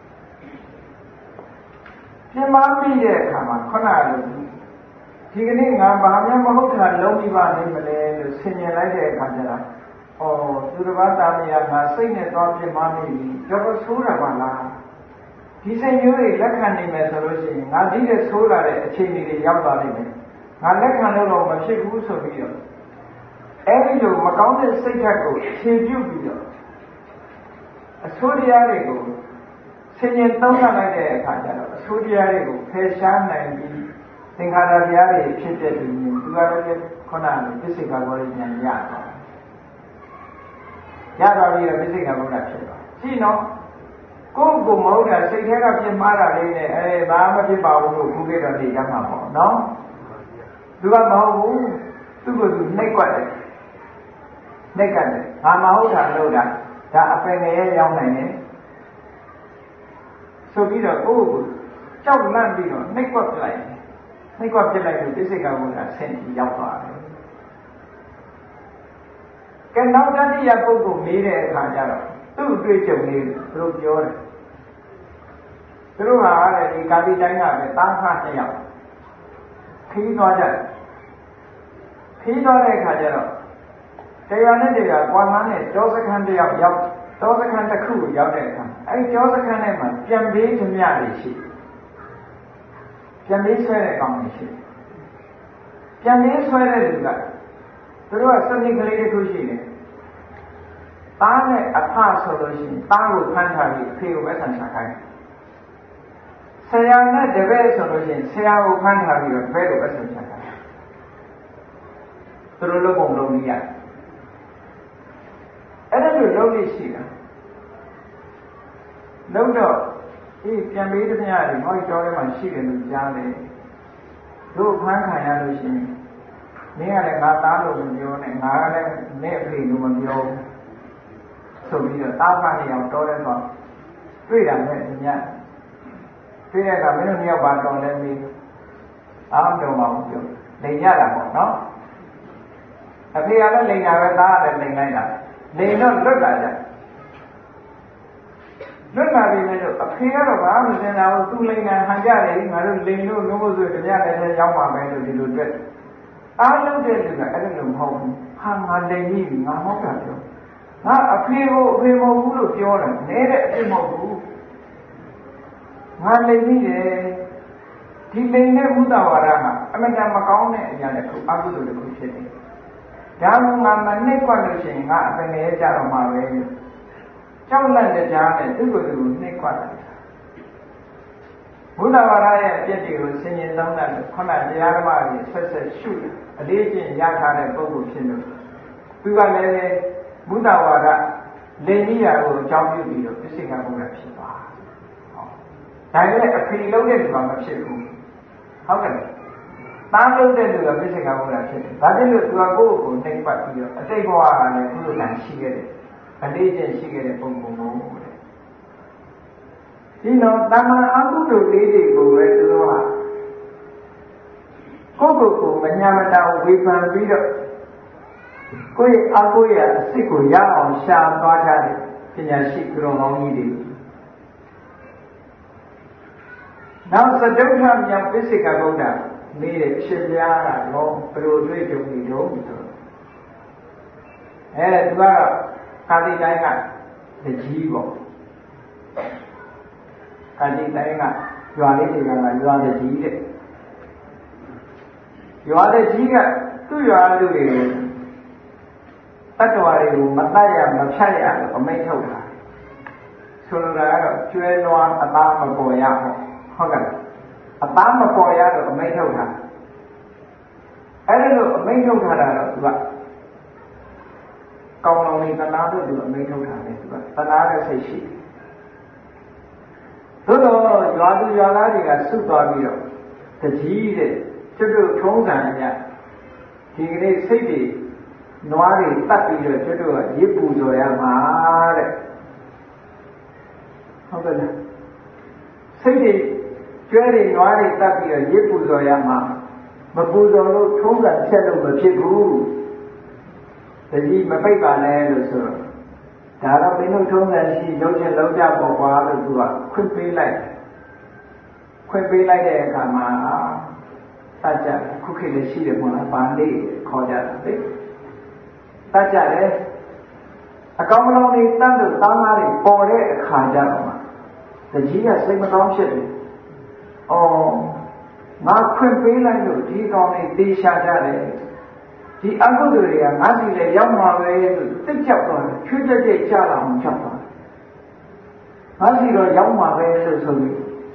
ပြင်းမာမိတဲ့အခါမှာခုနကလိုဒီကနေ့ငါဘာမှမဟုတ်တာလုံးပြီးပါလိမ့်မလဲလို့ဆင်ញင်လိုက်တဲ့အခါကျတော့သူတစ်ပါးတာမယာငါစိတ်နဲ့သွားပြင်းမာမိပြီတော့ဆိုးတာပါလားဒီစိတ်မျိုးတွေလက်ခံနိုင်မယ်ဆိုလို့ရှိရင်ငါဒီတဲ့ဆိုးလာတဲ့အခြေအနေတွေရောက်သွားလိမ့်မယ်ငါလက်ခံလို့တော့မဖြစ်ဘူးဆိုပြီးတော့အဲ့ဒီလိုမကောင်းတဲ့စိတ်ဓာတ်ကိုခြေပြုတ်ပြီးတော့အဆိုးတရားတွေကိုဆင်ញင်သုံးသပ်လိုက်တဲ့အခါကျတော့အဆိုးတရားတွေကိုဖယ်ရှားနိုင်ပြီးသင်္ခါရတရားတွေဖြစ်တဲ့သူမျိုးသူကလည်းခုနကပစ္စေကဘောရိညာရသွားပြီးတော့ပစ္စေကဘောဓဖြစ်သွားကြည့်နော်ကိုယ်ကိုမဟုတ်တာစိတ်ထဲကပြင်းမာတာလေးနဲ့ဘာမှဖြစ်ပါဘူးလို့ခုခေတ်တော့နေရမှာပေါ့နော်သူကမဟုတ်ဘူးသူ့ကိုသူနှိပ်ကွက်တယ်နှိပ်ကတ်တယ်ငါမဟုတ်တာလို့တာဒါအပင်ငယ်ရောက်နိုင်တယ်ဆိုပြီးတော့ကိုယ့်ကိုကြောက်လန့်ပြီးတော့နှိပ်ကွက်ပြလိုက်နှိပ်ကွက်ပြလိုက်လို့ပစ္စေကဘုရားဆင့်ပြီးရောက်သွားတယ်ကဲနောက်တတိယပုဂ္ဂိုလ်မေးတဲ့အခါကျတော့သူ့အတွေ့အကြုံလေးသူတို့ပြောတယ်သူတို့ဟာတဲ့ဒီကာတိတိုင်းကပဲတားခါတစ်ယောက်ခီးသွားကြတယ်ခီးသွားတဲ့အခါကျတော့တရားနဲ့တရားကွာမှန်းနဲ့တောစခန်းတစ်ယောက်ရောက်တောစခန်းတစ်ခုကိုရောက်တဲ့အခါအဲဒီတောစခန်းထဲမှာပြန်ပေးသမျှတွေရှိပြန်ပေးဆွဲတဲ့ကောင်တွေရှိပြန်ပေးဆွဲတဲ့လူကသူတို့ကစနစ်ကလေးတစ်ခုရှိတယ်သားနဲ့အဖဆိုလို့ရှိရင်သားကိုဖမ်းထားပြီးအဖေကိုပဲဆန်ချခိုင်းဆရာနဲ့တပည့်ဆိုလို့ရှိရင်ဆရာကိုဖမ်းထားပြီးတော့တပည့်ကိုပဲဆန်ချခိုင်းသူတို့လုံးပုံလုံးကြီးရတယ်အဲ့ဒါလိုလုံးလေးရှိတာလုံးတော့ပြန်ပေးတဲ့ညတွေဟောကြောထဲမှာရှိတယ်လို့ကြားတယ်တို့ဖမ်းခံရလို့ရှိရင်မင်းကလည်းငါသားလို့မပြောနဲ့ငါကလည်းနဲ့အဖေလို့မပြောဆိုပြီးတော့တားဖတ်နေအောင်တော်တယ်ဆိုတွေ့တာနဲ့ညတွေ့တဲ့အခါမင်းတို့မြောက်ပါတော်လဲမေးအားမတော်ပါဘူးပြောလိန်ရတာပေါ့နော်အဖေကလည်းလိန်တာပဲသားကလည်းလိန်လိုက်တာလိန်တော့လွတ်လာကြလွတ်လာပြီလေတော့အဖေကတော့ဘာမှမစင်တာဘူးသူလိန်တာဟန်ကြတယ်ငါတို့လိန်လို့ငို့ဆိုကြကြလည်းရောက်ပါမယ်လို့ဒီလိုတွေ့အားလုံးတဲ့လူကအဲ့လိုမဟုတ်ဘူးဟာငါလိန်ပြီငါမဟုတ်တာပြောငါအဖေကိုအဖေမဟုတ်ဘူးလို့ပြောတယ်နဲတဲ့အဖေမဟုတ်ဘူးငါလိန်ပြီတယ်ဒီလိန်တဲ့ဘုဒ္ဓဝါဒကအမှန်တန်မကောင်းတဲ့အရာတစ်ခုအကုသိုလ်တစ်ခုဖြစ်တယ်ဒါမှငါမနှိပ်ကွက်လို့ရှိရင်ငါအပင်ငယ်ကြတော့မှာပဲကြောက်လန့်တဲ့ကြားနဲ့သူ့ကိုယ်သူနှိပ်ကွက်တယ်ဝဘုဒ္ဓဘာသာရဲ့အပြည့်တွေကိုဆင်ញင်သုံးတာခုနတရားဓမ္မကြီးဆက်ဆက်ရှုအလေးကျင့်ရထားတဲ့ပုဂ္ဂိုလ်ဖြစ်လို့သူကလည်းဘုဒ္ဓဘာသာလေနည်းရာကိုအကြောင်းပြုပြီးတော့ပြစ္ဆေကဘုရားဖြစ်သွားဒါလည်းအဖေလုံးတဲ့လူကမဖြစ်ဘူးဟုတ်ကဲ့သားလုံးတဲ့လူကပြစ္ဆေကဘုရားဖြစ်တယ်ဒါဖြစ်လို့သူကကိုယ့်ကိုနှိပ်ပတ်ပြီးတော့အတိတ်ဘဝကလည်းကုသိုလ်ကံရှိခဲ့တယ်အလေးကျင့်ရှိခဲ့တဲ့ပုံပုံကိုတဲ့ဒီတော့တမန်အကုသိုလ်လေးတွေကိုပဲသူတို့ကကိုယ့်ကိုယ်ကိုမညာမတာဝေဖန်ပြီးတော့ကိုယ့်ရဲ့အကိုရဲ့အစစ်ကိုရအောင်ရှာသွားကြတယ်ပညာရှိသူတော်ကောင်းကြီးတွေနောက်သတုထမြောင်ပစ္စေကဗုဒ္ဓမေးတဲ့ရှင်ပြားကတော့ဘယ်လိုတွေ့ကြုံနေတော့ဆိုတော့သူကတော့ကာတိတိုင်းကတကြီးပေါ့ကာတိတိုင်းကရွာလေးတွေကရွာတကြီးတဲ့ရွာတကြီးကသူ့ရွာလူတွေတတ္တဝါတွေကိုမတတ်ရမဖြတ်ရလို့အမိန့်ထုတ်တာဆိုလိုတာကတော့ကျွဲနွားအသားမပေါ်ရဟုတ်ကဲ့အသားမပေါ်ရလို့အမိန့်ထုတ်တာအဲ့ဒါလို့အမိန့်ထုတ်ထားတာတော့သူကကောင်းလုံးလေးတနာတို့သူအမိန့်ထုတ်ထားတယ်သူကတနာတဲ့စိတ်ရှိသို့တော့ရွာသူရွာသားတွေကဆုသွားပြီးတော့တကြီးတဲ့ကျွတ်တို့ထုံးစံအရဒီကနေ့စိတ်တွေနွားတွေတတ်ပြီးတော့ကျွတ်တို့ကရစ်ပူဇော်ရမှာတဲ့ဟုတ်ကဲ့လားစိတ်တွေကျွဲတွေနွားတွေတတ်ပြီးတော့ရစ်ပူဇော်ရမှာမပူဇော်လို့ထုံးစံဖြတ်လို့မဖြစ်ဘူးတကြီးမပိတ်ပါနဲ့လို့ဆိုတော့ဒါတော့မင်းတို့ထုံးစံရှိလုံးချင်းလုံးကြပေါ်ပါလို့သူကခွင့်ပေးလိုက်တဲ့အခါမှာတတ်ကြခုခေတ်လည်းရှိတယ်မဟုတ်လားဗာလေးခေါ်ကြတာလေတတ်ကြတယ်အကောင်မလုံးလေးတတ်လို့သားသားတွေပေါ်တဲ့အခါကြတော့မှတကြီးကစိတ်မကောင်းဖြစ်တယ်။အော်ငါခွင့်ပေးလိုက်လို့ဒီကောင်လေးတေးရှာကြတယ်ဒီအကုသိုလ်တွေကငါစီလည်းရောက်မှာပဲလို့သိကြောက်သွားတယ်ချွေးကြက်ကြလာအောင်ကြောက်သွားတယ်ငါစီတော့ရောက်မှာပဲလို့ဆိုပြီး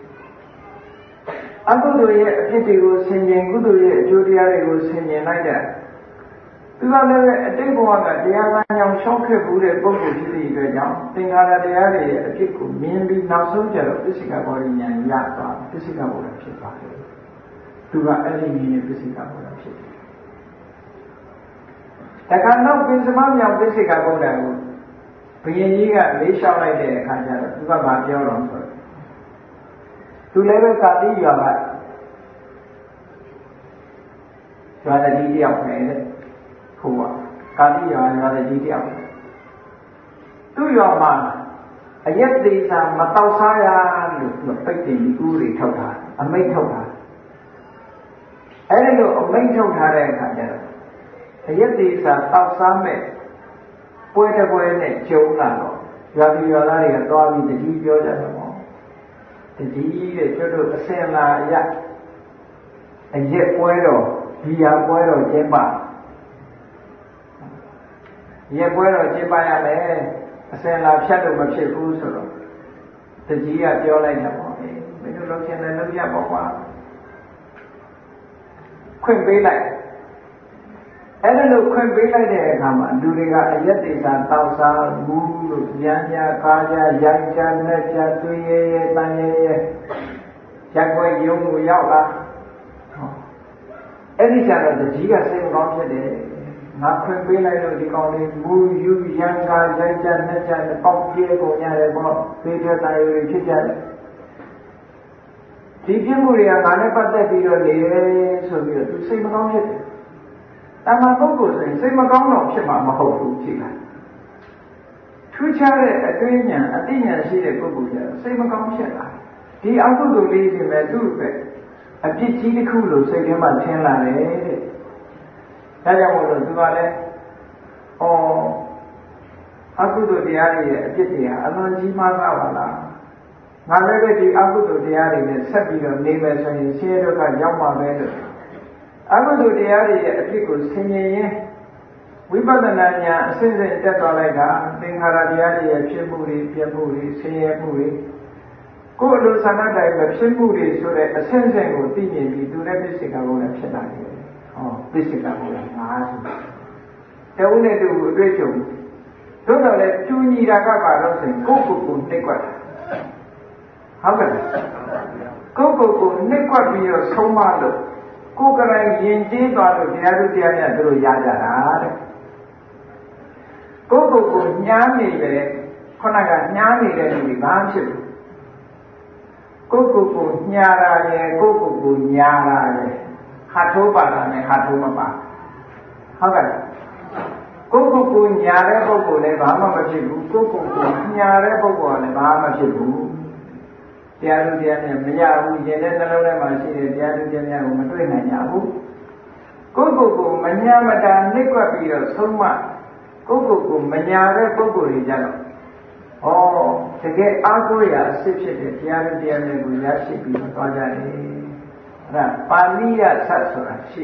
အကုသိုလ်ရဲ့အဖြစ်တွေကိုဆင်ခြင်ကုသိုလ်ရဲ့အကျိုးတရားတွေကိုဆင်ခြင်လိုက်တဲ့သူကလည်းအတိတ်ဘဝကတရားမှန်ကြောင့်ရှောက်ခဲ့ဘူးတဲ့ပုဂ္ဂိုလ်ဖြစ်တဲ့အတွက်ကြောင့်သင်္ခါရတရားတွေရဲ့အဖြစ်ကိုမြင်ပြီးနောက်ဆုံးကျတော့ပစ္စေကဘောဓိဉာဏ်ရသွားပစ္စေကဘောဓဖြစ်သွားတယ်သူကအဲ့ဒီမြင်ပစ္စေကဘောဓဖြစ်တယ်တခါနောက်ပင်စမမြောင်ပစ္စေကဗုဒ္ဓကိုဘုရင်ကြီးကလေးလျှောက်လိုက်တဲ့အခါကျတော့သူကမပြောတော့ဆိုတော့သူလည်းပဲကာတိရွာကရွာတကြီးတယောက်ပဲတဲ့ဟုတ်ပါကာတိရွာတကြီးတယောက်သူ့ရွာမှာအယက်သေးစာမတောက်စားရလို့သူပိတ်တင်ပြီးဥတွေထုတ်တာအမိန့်ထုတ်တာအဲဒီလိုအမိန့်ထုတ်ထားတဲ့အခါကျတော့အယက်သေးစာတောက်စားမဲ့ပွဲတစ်ပွဲနဲ့ကျုံလာတော့ရွာပြည်ရွာသားတွေကသွားပြီးတကြီးပြောကြတယ်ပေါ့တကြီးတဲ့ကျွတ်တို့အစင်လာအရက်ပွဲတော်ဒီဟာပွဲတော်ကျင်းပရက်ပွဲတော်ကျင်းပရမယ်အစင်လာဖြတ်လို့မဖြစ်ဘူးဆိုတော့တကြီးကပြောလိုက်တာပေါ့မင်းတို့လုပ်ချင်တယ်လုပ်ရပေါ့ကွာခွင့်ပေးလိုက်အဲ့ဒါလို့ခွင့်ပေးလိုက်တဲ့အခါမှာလူတွေကအယက်တေသာတောက်စားဘူးလို့ဉာဏ်ညာကားကြရိုက်ကြနဲ့ကြသွေးရဲတန်ရဲရက်ွက်ယုံကိုရောက်လာအဲ့ဒီကျတော့တကြီးကစိတ်မကောင်းဖြစ်တယ်ငါခွင့်ပေးလိုက်လို့ဒီကောင်လေးမူယူရန်ကားရိုက်ကြနဲ့ကြနဲ့ပေါက်ပြေးကုန်ရတယ်ပေါ့သေတဲ့တန်ရဲဖြစ်ကြတယ်ဒီပြမှုတွေကငါနဲ့ပတ်သက်ပြီးတော့နေတယ်ဆိုပြီးတော့သူစိတ်မကောင်းဖြစ်တယ်တမန်ပုဂ္ဂိုလ်ဆိုရင်စိတ်မကောင်းတော့ဖြစ်မှာမဟုတ်ဘူးကြည့်လားထူးခြားတဲ့အတွေ့ဉာဏ်အသိဉာဏ်ရှိတဲ့ပုဂ္ဂိုလ်ကျတော့စိတ်မကောင်းဖြစ်လာဒီအကုသိုလ်လေးတွေမဲ့သူ့ပဲအပြစ်ကြီးတစ်ခုလို့စိတ်ထဲမှာထင်လာတယ်တဲ့ဒါကြောင့်မို့လို့သူကလည်းအကုသိုလ်တရားတွေရဲ့အပြစ်တွေဟာအလွန်ကြီးမားပါလားငါလည်းပဲဒီအကုသိုလ်တရားတွေနဲ့ဆက်ပြီးတော့နေမယ်ဆိုရင်ဆင်းရဲဒုက္ခရောက်မှာပဲလို့အကုသိုလ်တရားတွေရဲ့အဖြစ်ကိုဆင်ញင်ရင်ဝိပဿနာဉာဏ်အစစ်စစ်တက်သွားလိုက်တာသင်္ခါရတရားတွေရဲ့ဖြစ်မှုတွေပြမှုတွေဆင်းရဲမှုတွေကိုယ်လိုဆန္ဒတိုင်းမဖြစ်မှုတွေဆိုတဲ့အဆင့်ဆင့်ကိုသိမြင်ပြီးသူလည်းပိစိကဘုံနဲ့ဖြစ်လာတယ်ဟောပိစိကဘုံကငါဆိုတဝုနဲ့တူအတွေ့အကြုံသို့တော်လည်းတူညီတာကပါတော့ဆိုရင်ကိုယ့်ကိုယ်နှိပ်ကွက်ဟုတ်ကဲ့ကိုယ့်ကိုယ်နှိပ်ကွက်ပြီးတော့ဆုံးမလို့ကိုယ်ကလည်းယဉ်ကျေးသွားလို့တရားသူတရားမြတ်သူတို့ရကြတာတဲ့ကိုယ့်ကိုယ်ညားနေတယ်ခုနကညားနေတဲ့လူတွေဘာဖြစ်လို့ကိုယ်ညားတာရဲ့ကိုယ်ညားတာရဲ့ဟာထိုးပါတာနဲ့ဟာထိုးမပါဟုတ်ကဲ့ကိုယ်ညာတဲ့ပုဂ္ဂိုလ်လည်းဘာမှမဖြစ်ဘူးကိုယ်ညာတဲ့ပုဂ္ဂိုလ်ကလည်းဘာမှမဖြစ်ဘူးတရားသူတရားမြတ်မရဘူးရင်တဲ့နှလုံးထဲမှာရှိတဲ့တရားသူတရားမြတ်ကိုမတွေ့နိုင်ကြဘူးကိုယ်မညာမတာနှိပ်ကွက်ပြီးတော့ဆုံးမကိုယ်မညာတဲ့ပုဂ္ဂိုလ်တွေကြတော့တကယ်အားကိုးရာအစစ်ဖြစ်တဲ့တရားသူတရားမြတ်ကိုရရှိပြီးသွားကြတယ်အဲ့ဒါပါဠိယဆက်ဆိုတာရှိ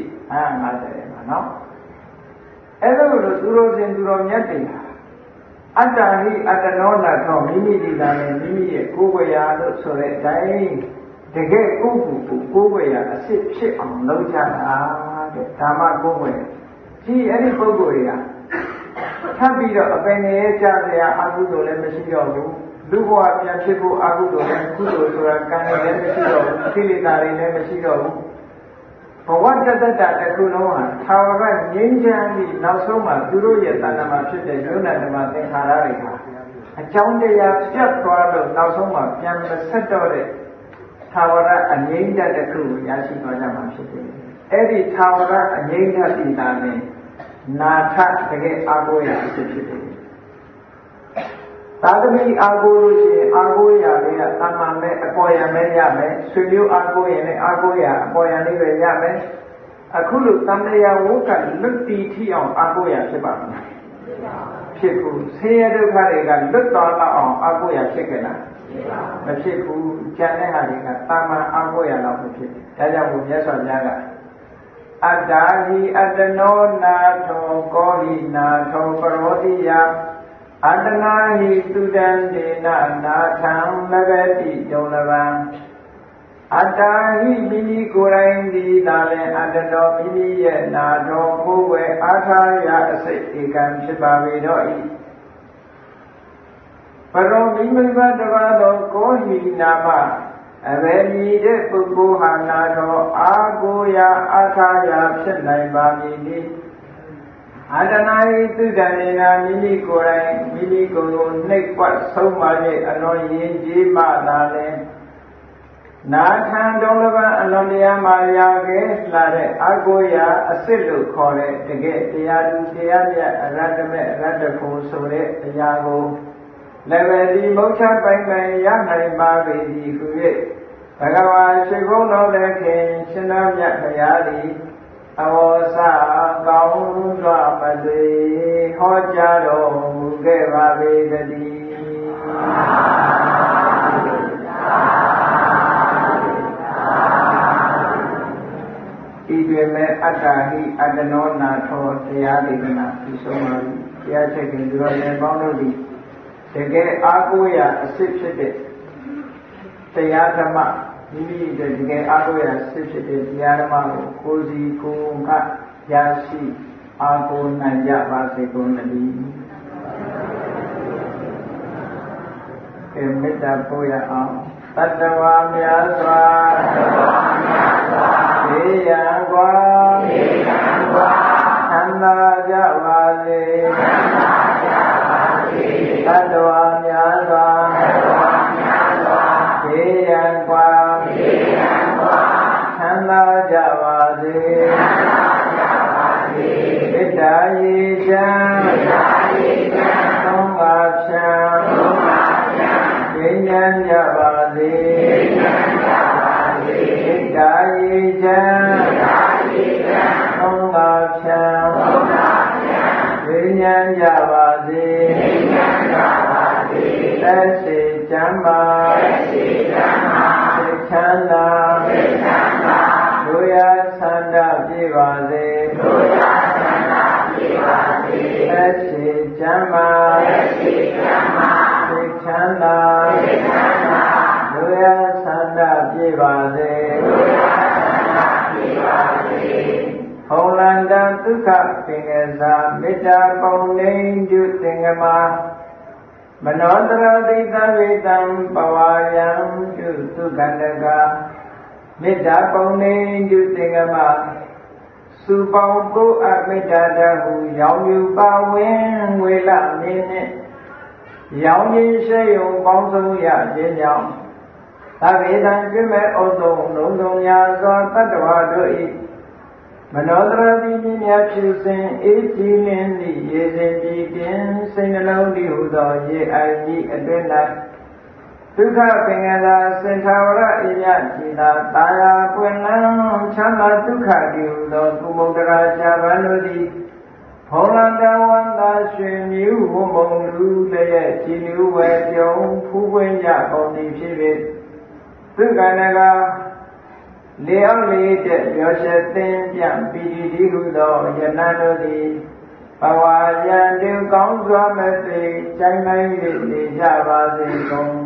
50မှာနော်အဲ့လိုလို့သူတော်ရှင်သူတော်မြတ်တွေအတ္တဟိအတ္တနောနာသောမိမိဒီကလည်းမိမိရဲ့ကိုယ်ဝေယလို့ဆိုတဲ့အတိုင်းတကယ်ကိုယ်ဝေယအစစ်ဖြစ်အောင်လုပ်ကြတာတဲ့ဓမ္မကိုယ်ဝေယဒီအဲ့ဒီပုဂ္ဂိုလ်တွေကထပ်ပြီးတော့အပင်ငယ်ကြစရာအကုသိုလ်လည်းမရှိတော့ဘူးလူဘဝပြန်ဖြစ်ဖို့အကုသိုလ်လည်းကုသိုလ်ဆိုတာကံလည်းမရှိတော့ဘူးကိလေသာတွေလည်းမရှိတော့ဘူးဘဝတတ္တတစ်ခုလုံးဟာသာဝရငြိမ်းချမ်းပြီးနောက်ဆုံးမှာသူတို့ရဲ့တဏ္ဍာမှာဖြစ်တဲ့ယုံနာဓမ္မသင်္ခါရတွေဟာအကြောင်းတရားပြတ်သွားလို့နောက်ဆုံးမှာပြန်မဆက်တော့တဲ့သာဝရအငြိမ်းချမ်းတစ်ခုကိုရရှိသွားကြမှာဖြစ်တယ်။အဲ့ဒီသာဝရအငြိမ်းချမ်းပြည်သားနဲ့နာထတကယ်အာကိုရအဖြစ်ဖြစ်တယ်။သာသမီအာကိုလို့ရှိရင်အာကိုရလေးကတာမန်ပဲအပေါ်ရမဲရမယ်ဆွေမျိုးအာကိုရင်လည်းအာကိုရအပေါ်ရလေးပဲရမယ်အခုလိုတန်တရားဝုကလွတ်တီထီအောင်အာကိုရဖြစ်ပါမယ်ဖြစ်ဘူးဆင်းရဲဒုက္ခတွေကလွတ်တော်အောင်အာကိုရဖြစ်ကြလားမဖြစ်ဘူးကျန်တဲ့ဟာတွေကတာမန်အာကိုရလောက်ပဲဖြစ်တယ်ဒါကြောင့်ဘုရားဆောများကအတ္တာဟိအတ္တနောနာထောကောဟိနာထောပရောတိယအတ္တနာဟိသုတံဒေနနာထံလဘတိဒုံလဗံအတ္တာဟိမိမိကိုယ်တိုင်သည်သာလည်းအတ္တတော်မိမိရဲ့နာတော်ကိုယ်ွယ်အာထာယအစိတ်ဧကံဖြစ်ပါပေတော့၏ပရောမိမိဘတပါသောကိုဟိနာမအဘယ်မည်တဲ့ပုဂ္ဂိုလ်ဟာနာတော်အာကိုရာအာထာယဖြစ်နိုင်ပါမည်နည်းအတ္တနာဟိသုတံဒေနမိမိကိုယ်တိုင်မိမိကိုယ်ကိုနှိပ်ကွက်ဆုံးမ၍အလွန်ယဉ်ကျေးမှသာလည်းနာထံဒုံလဘအလွန်တရားမှရခဲ့လာတဲ့အကိုရာအစစ်လို့ခေါ်တဲ့တကယ်တရားသူတရားမြတ်အရတ္တမေအရတ္တဖို့ဆိုတဲ့အရာကိုလည်းပဲဒီမုတ်ချပိုင်ပိုင်ရနိုင်ပါပေသည်ဟု၍ဘဂဝါရှိခိုးတော်လည်းခင်ရှင်တော်မြတ်ဘုရားသည်အဝေါစကောင်းစွာမသွေဟောကြားတော်မူခဲ့ပါပေတည်းဤတွင်မဲ့အတ္တဟိအတ္တနောနာထောတရားဒေသနာပြုဆုံးပါပြီတရားချက်ခင်သူတော်လည်းပေါင်းလို့သည်တကယ်အားကိုးရာအစစ်ဖြစ်တဲ့တရားဓမ္မမိမိတကယ်အားကိုးရာစစ်ဖြစ်တဲ့တရားဓမ္မကိုကိုယ်စီကိုယ်ကရရှိအားကိုးနိုင်ကြပါစေကုန်သတည်းမေတ္တာပို့ရအောင်တတ္တဝါများစွာသေရန်กว่าသံသာကြပါစေတတ္တဝါများစွာသေရန်กว่าသံသာကြပါစေမေတ္တာရေချမ်းသုံးပါးဖြံဉာဏ်ဉာဏ်ကြပါစေမေတ္တာရေချမ်းသုံးပါးဖြံဉာဏ်ဉာဏ်ကြပါစေသက်စေချမ်းသာစိတ်ချမ်းသာလူရဆန္ဒပြည့်ပါစေသက်စေချမ်းသာစိတ်ချမ်းသာလူရပြေပါစေဟောလန္တဒုက္ခပင်ကစားမေတ္တာပုံနေတုသင်္ကမာမနောတရတိသဗေတံပဝါယံတုသုခန္တကမေတ္တာပုံနေတုသင်္ကမာစုပေါင်းကိုအမေတ္တာတဟုရောင်ယူပါဝင်ဝေလမင်းနှင့်ရောင်ခြင်းရှိယုံပေါင်းစုံရခြင်းကြောင့်သဗ္ဗေတံကျွမဲ့ဩဇုံလုံးစုံများစွာတတ္တဝါတို့၏မနောတရတိမြများဖြူစင်အေးကြည်လင်းသည့်ရေစင်ကြည်ပြင်းစိတ်နှလုံးတည်ဟူသောရေအိုင်ကြီးအတွင်း၌ဒုက္ခပင်ကသာစင်ထာဝရအညကြည်သာတာယာပွင့်လန်းချမ်းသာဒုက္ခတည်ဟူသောကုမုဒ္ဒရာဇာဗန်တို့သည်ဖောလန္တဝန္တာရွှေမြူဝမုံလူလည်းကြည်လူဝဲပြုံဖူးပွင့်ကြကုန်သည်ဖြစ်၍ဒုက္ခနကလေအောင်လေးတဲ့ပြောရှင်းသင်ပြပီတိတိဟုသောယနံတို့သည်ဘဝရန်တုကောင်းစွာမဲ့သိကျိုင်းနိုင်၍နေကြပါစေကုန်